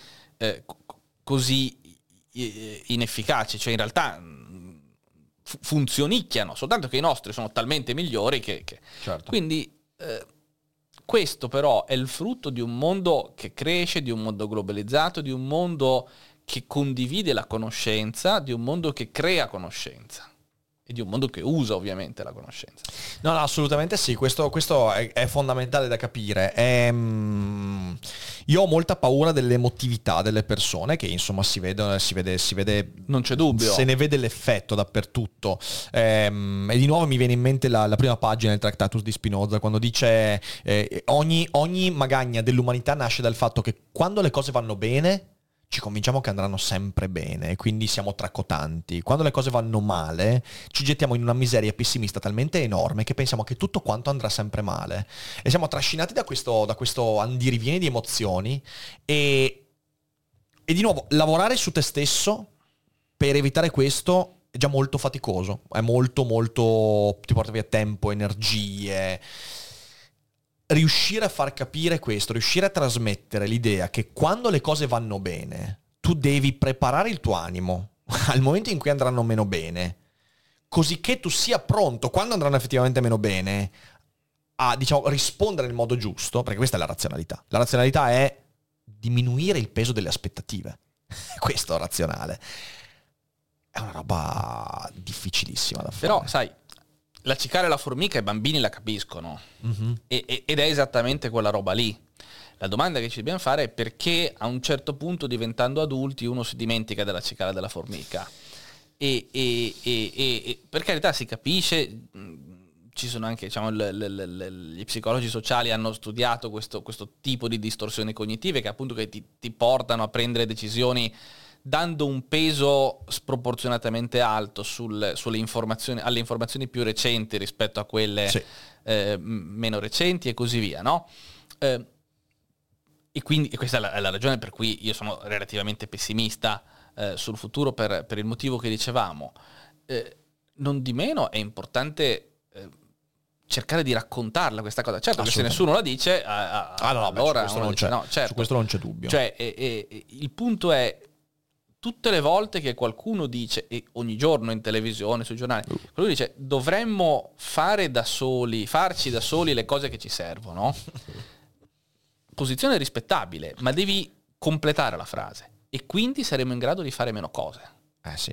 inefficaci, cioè in realtà funzionicchiano, soltanto che i nostri sono talmente migliori che... Certo. Quindi questo però è il frutto di un mondo che cresce, di un mondo globalizzato, di un mondo che condivide la conoscenza, di un mondo che crea conoscenza e di un mondo che usa ovviamente la conoscenza. No, assolutamente sì, questo è fondamentale da capire. Io ho molta paura dell'emotività delle persone che insomma si vede, non c'è dubbio, se ne vede l'effetto dappertutto. E di nuovo mi viene in mente la prima pagina del Tractatus di Spinoza, quando dice ogni magagna dell'umanità nasce dal fatto che quando le cose vanno bene ci convinciamo che andranno sempre bene e quindi siamo tracotanti. Quando le cose vanno male ci gettiamo in una miseria pessimista talmente enorme che pensiamo che tutto quanto andrà sempre male e siamo trascinati da questo andirivieni di emozioni e di nuovo lavorare su te stesso per evitare questo è già molto faticoso, è molto ti porta via tempo, energie. Riuscire a far capire questo, riuscire a trasmettere l'idea che quando le cose vanno bene, tu devi preparare il tuo animo al momento in cui andranno meno bene, così che tu sia pronto, quando andranno effettivamente meno bene, a, diciamo, rispondere nel modo giusto, perché questa è la razionalità. La razionalità è diminuire il peso delle aspettative. Questo è razionale. È una roba difficilissima da fare. Però, sai, la cicala e la formica i bambini la capiscono. Ed è esattamente quella roba lì. La domanda che ci dobbiamo fare è perché a un certo punto, diventando adulti, uno si dimentica della cicala e della formica. E per carità si capisce, ci sono anche, diciamo, gli psicologi sociali hanno studiato questo tipo di distorsioni cognitive che appunto che ti portano a prendere decisioni dando un peso sproporzionatamente alto alle informazioni più recenti rispetto a quelle meno recenti e così via, no? E questa è la ragione per cui io sono relativamente pessimista sul futuro per il motivo che dicevamo. Non di meno è importante cercare di raccontarla questa cosa. Certo che se nessuno la dice, allora su questo non c'è dubbio. Cioè, il punto è, tutte le volte che qualcuno dice, e ogni giorno in televisione, sui giornali, qualcuno dice dovremmo farci da soli le cose che ci servono, posizione rispettabile, ma devi completare la frase e quindi saremo in grado di fare meno cose. Sì.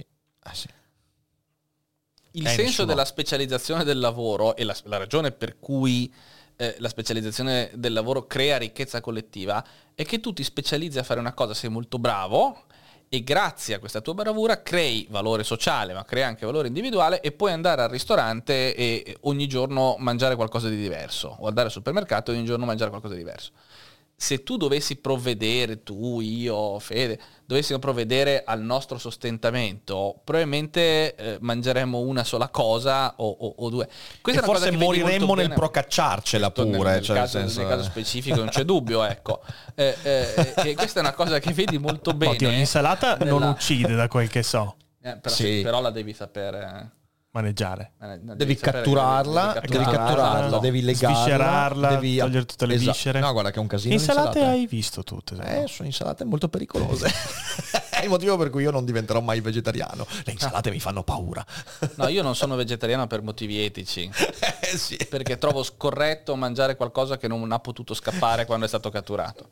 Il senso della specializzazione del lavoro e la ragione per cui la specializzazione del lavoro crea ricchezza collettiva è che tu ti specializzi a fare una cosa, sei molto bravo e grazie a questa tua bravura crei valore sociale, ma crei anche valore individuale e puoi andare al ristorante e ogni giorno mangiare qualcosa di diverso o andare al supermercato e ogni giorno mangiare qualcosa di diverso. Se tu dovessi provvedere, tu, io, Fede, dovessimo provvedere al nostro sostentamento, probabilmente mangeremmo una sola cosa o due. Questa e è una forse cosa che moriremmo nel procacciarcela pure. Nel caso specifico non c'è dubbio, ecco. E questa è una cosa che vedi molto bene. Oddio, l'insalata non uccide, da quel che so. Però la devi sapere maneggiare. Devi catturarla, devi legarla, sviscerarla, devi togliere tutte le viscere. No, guarda che è un casino. Insalate hai visto tutte? Sono insalate molto pericolose. È il motivo per cui io non diventerò mai vegetariano. Le insalate mi fanno paura. No, io non sono vegetariano per motivi etici. Sì. Perché trovo scorretto mangiare qualcosa che non ha potuto scappare quando è stato catturato.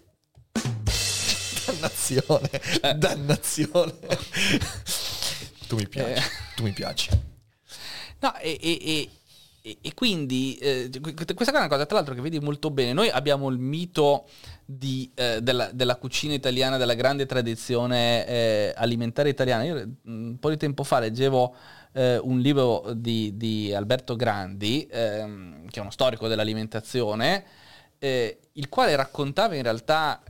Dannazione. Tu mi piaci. No, e quindi questa è una cosa, tra l'altro, che vedi molto bene. Noi abbiamo il mito della cucina italiana, della grande tradizione alimentare italiana. Io un po' di tempo fa leggevo un libro di Alberto Grandi, che è uno storico dell'alimentazione, il quale raccontava in realtà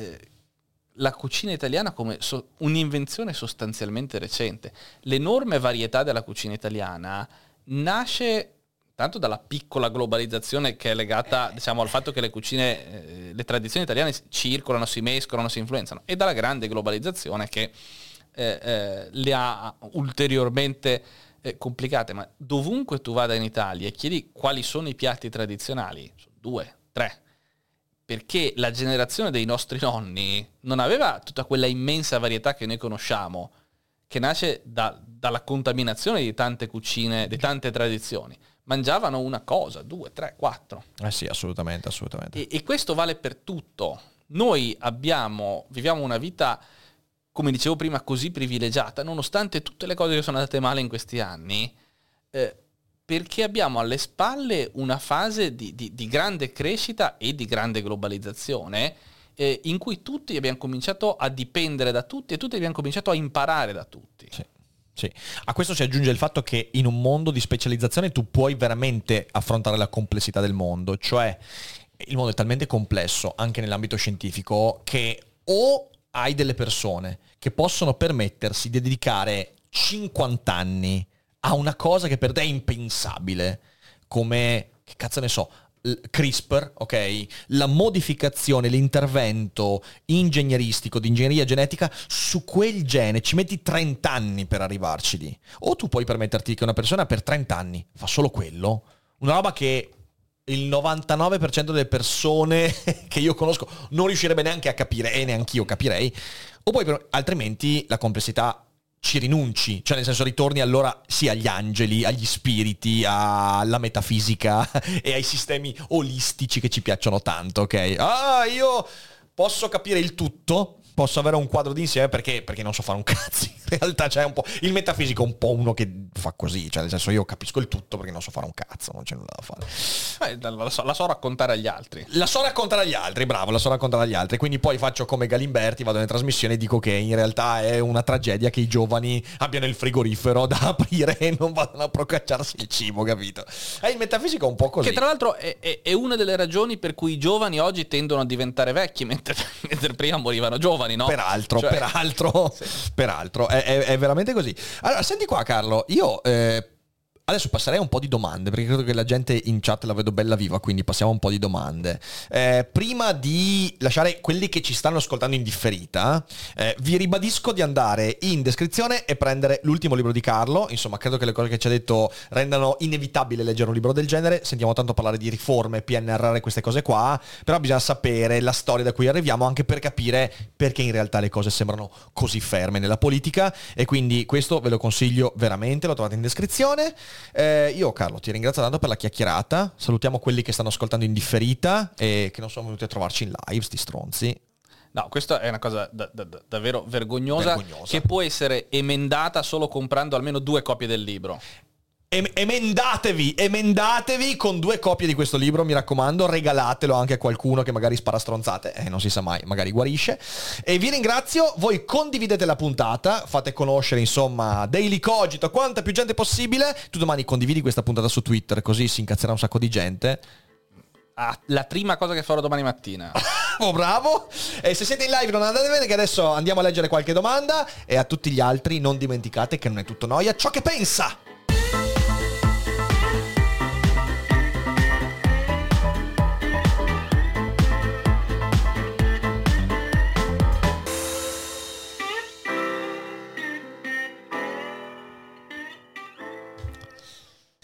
la cucina italiana come un'invenzione sostanzialmente recente. L'enorme varietà della cucina italiana nasce tanto dalla piccola globalizzazione che è legata, diciamo, al fatto che le tradizioni italiane circolano, si mescolano, si influenzano, e dalla grande globalizzazione che le ha ulteriormente complicate. Ma dovunque tu vada in Italia e chiedi quali sono i piatti tradizionali, sono 2, 3. Perché la generazione dei nostri nonni non aveva tutta quella immensa varietà che noi conosciamo, che nasce dalla contaminazione di tante cucine, di tante tradizioni. Mangiavano una cosa, 2, 3, 4. Sì, assolutamente. E questo vale per tutto. Noi viviamo una vita, come dicevo prima, così privilegiata, nonostante tutte le cose che sono andate male in questi anni, perché abbiamo alle spalle una fase di grande crescita e di grande globalizzazione, in cui tutti abbiamo cominciato a dipendere da tutti e tutti abbiamo cominciato a imparare da tutti. Sì. A questo si aggiunge il fatto che in un mondo di specializzazione tu puoi veramente affrontare la complessità del mondo, cioè il mondo è talmente complesso anche nell'ambito scientifico che o hai delle persone che possono permettersi di dedicare 50 anni a una cosa che per te è impensabile, come, che cazzo ne so, CRISPR, ok? La modificazione, l'intervento ingegneristico, di ingegneria genetica su quel gene, ci metti 30 anni per arrivarci lì. O tu puoi permetterti che una persona per 30 anni fa solo quello, una roba che il 99% delle persone che io conosco non riuscirebbe neanche a capire, e neanch'io capirei, o poi altrimenti la complessità ci rinunci, cioè nel senso ritorni allora sì agli angeli, agli spiriti, alla metafisica e ai sistemi olistici che ci piacciono tanto, ok? Io posso capire il tutto, posso avere un quadro d'insieme perché non so fare un cazzo. In realtà c'è un po'... Il metafisico è un po' uno che fa così, cioè nel senso io capisco il tutto perché non so fare un cazzo, non c'è nulla da fare. La so raccontare agli altri. La so raccontare agli altri, bravo, la so raccontare agli altri. Quindi poi faccio come Galimberti, vado nelle trasmissioni e dico che in realtà è una tragedia che i giovani abbiano il frigorifero da aprire e non vadano a procacciarsi il cibo, capito? Il metafisico è un po' così. Che tra l'altro è una delle ragioni per cui i giovani oggi tendono a diventare vecchi, mentre prima morivano giovani, no? Peraltro, sì. peraltro, è veramente così. Allora, senti qua Carlo, io adesso passerei a un po' di domande, perché credo che la gente in chat la vedo bella viva, quindi passiamo a un po' di domande. Prima di lasciare quelli che ci stanno ascoltando in differita, vi ribadisco di andare in descrizione e prendere l'ultimo libro di Carlo. Insomma, credo che le cose che ci ha detto rendano inevitabile leggere un libro del genere. Sentiamo tanto parlare di riforme, PNRR, queste cose qua, però bisogna sapere la storia da cui arriviamo, anche per capire perché in realtà le cose sembrano così ferme nella politica, e quindi questo ve lo consiglio veramente, lo trovate in descrizione. Io Carlo ti ringrazio tanto per la chiacchierata, salutiamo quelli che stanno ascoltando in differita e che non sono venuti a trovarci in live, sti stronzi. No, questa è una cosa davvero vergognosa che può essere emendata solo comprando almeno 2 copie del libro. Emendatevi con 2 copie di questo libro, mi raccomando, regalatelo anche a qualcuno che magari spara stronzate, non si sa mai, magari guarisce. E vi ringrazio, voi condividete la puntata, fate conoscere insomma Daily Cogito a quanta più gente possibile. Tu domani condividi questa puntata su Twitter, così si incazzerà un sacco di gente. La prima cosa che farò domani mattina. Oh, bravo. E se siete in live non andate bene, che adesso andiamo a leggere qualche domanda. E a tutti gli altri non dimenticate che non è tutto noia ciò che pensa.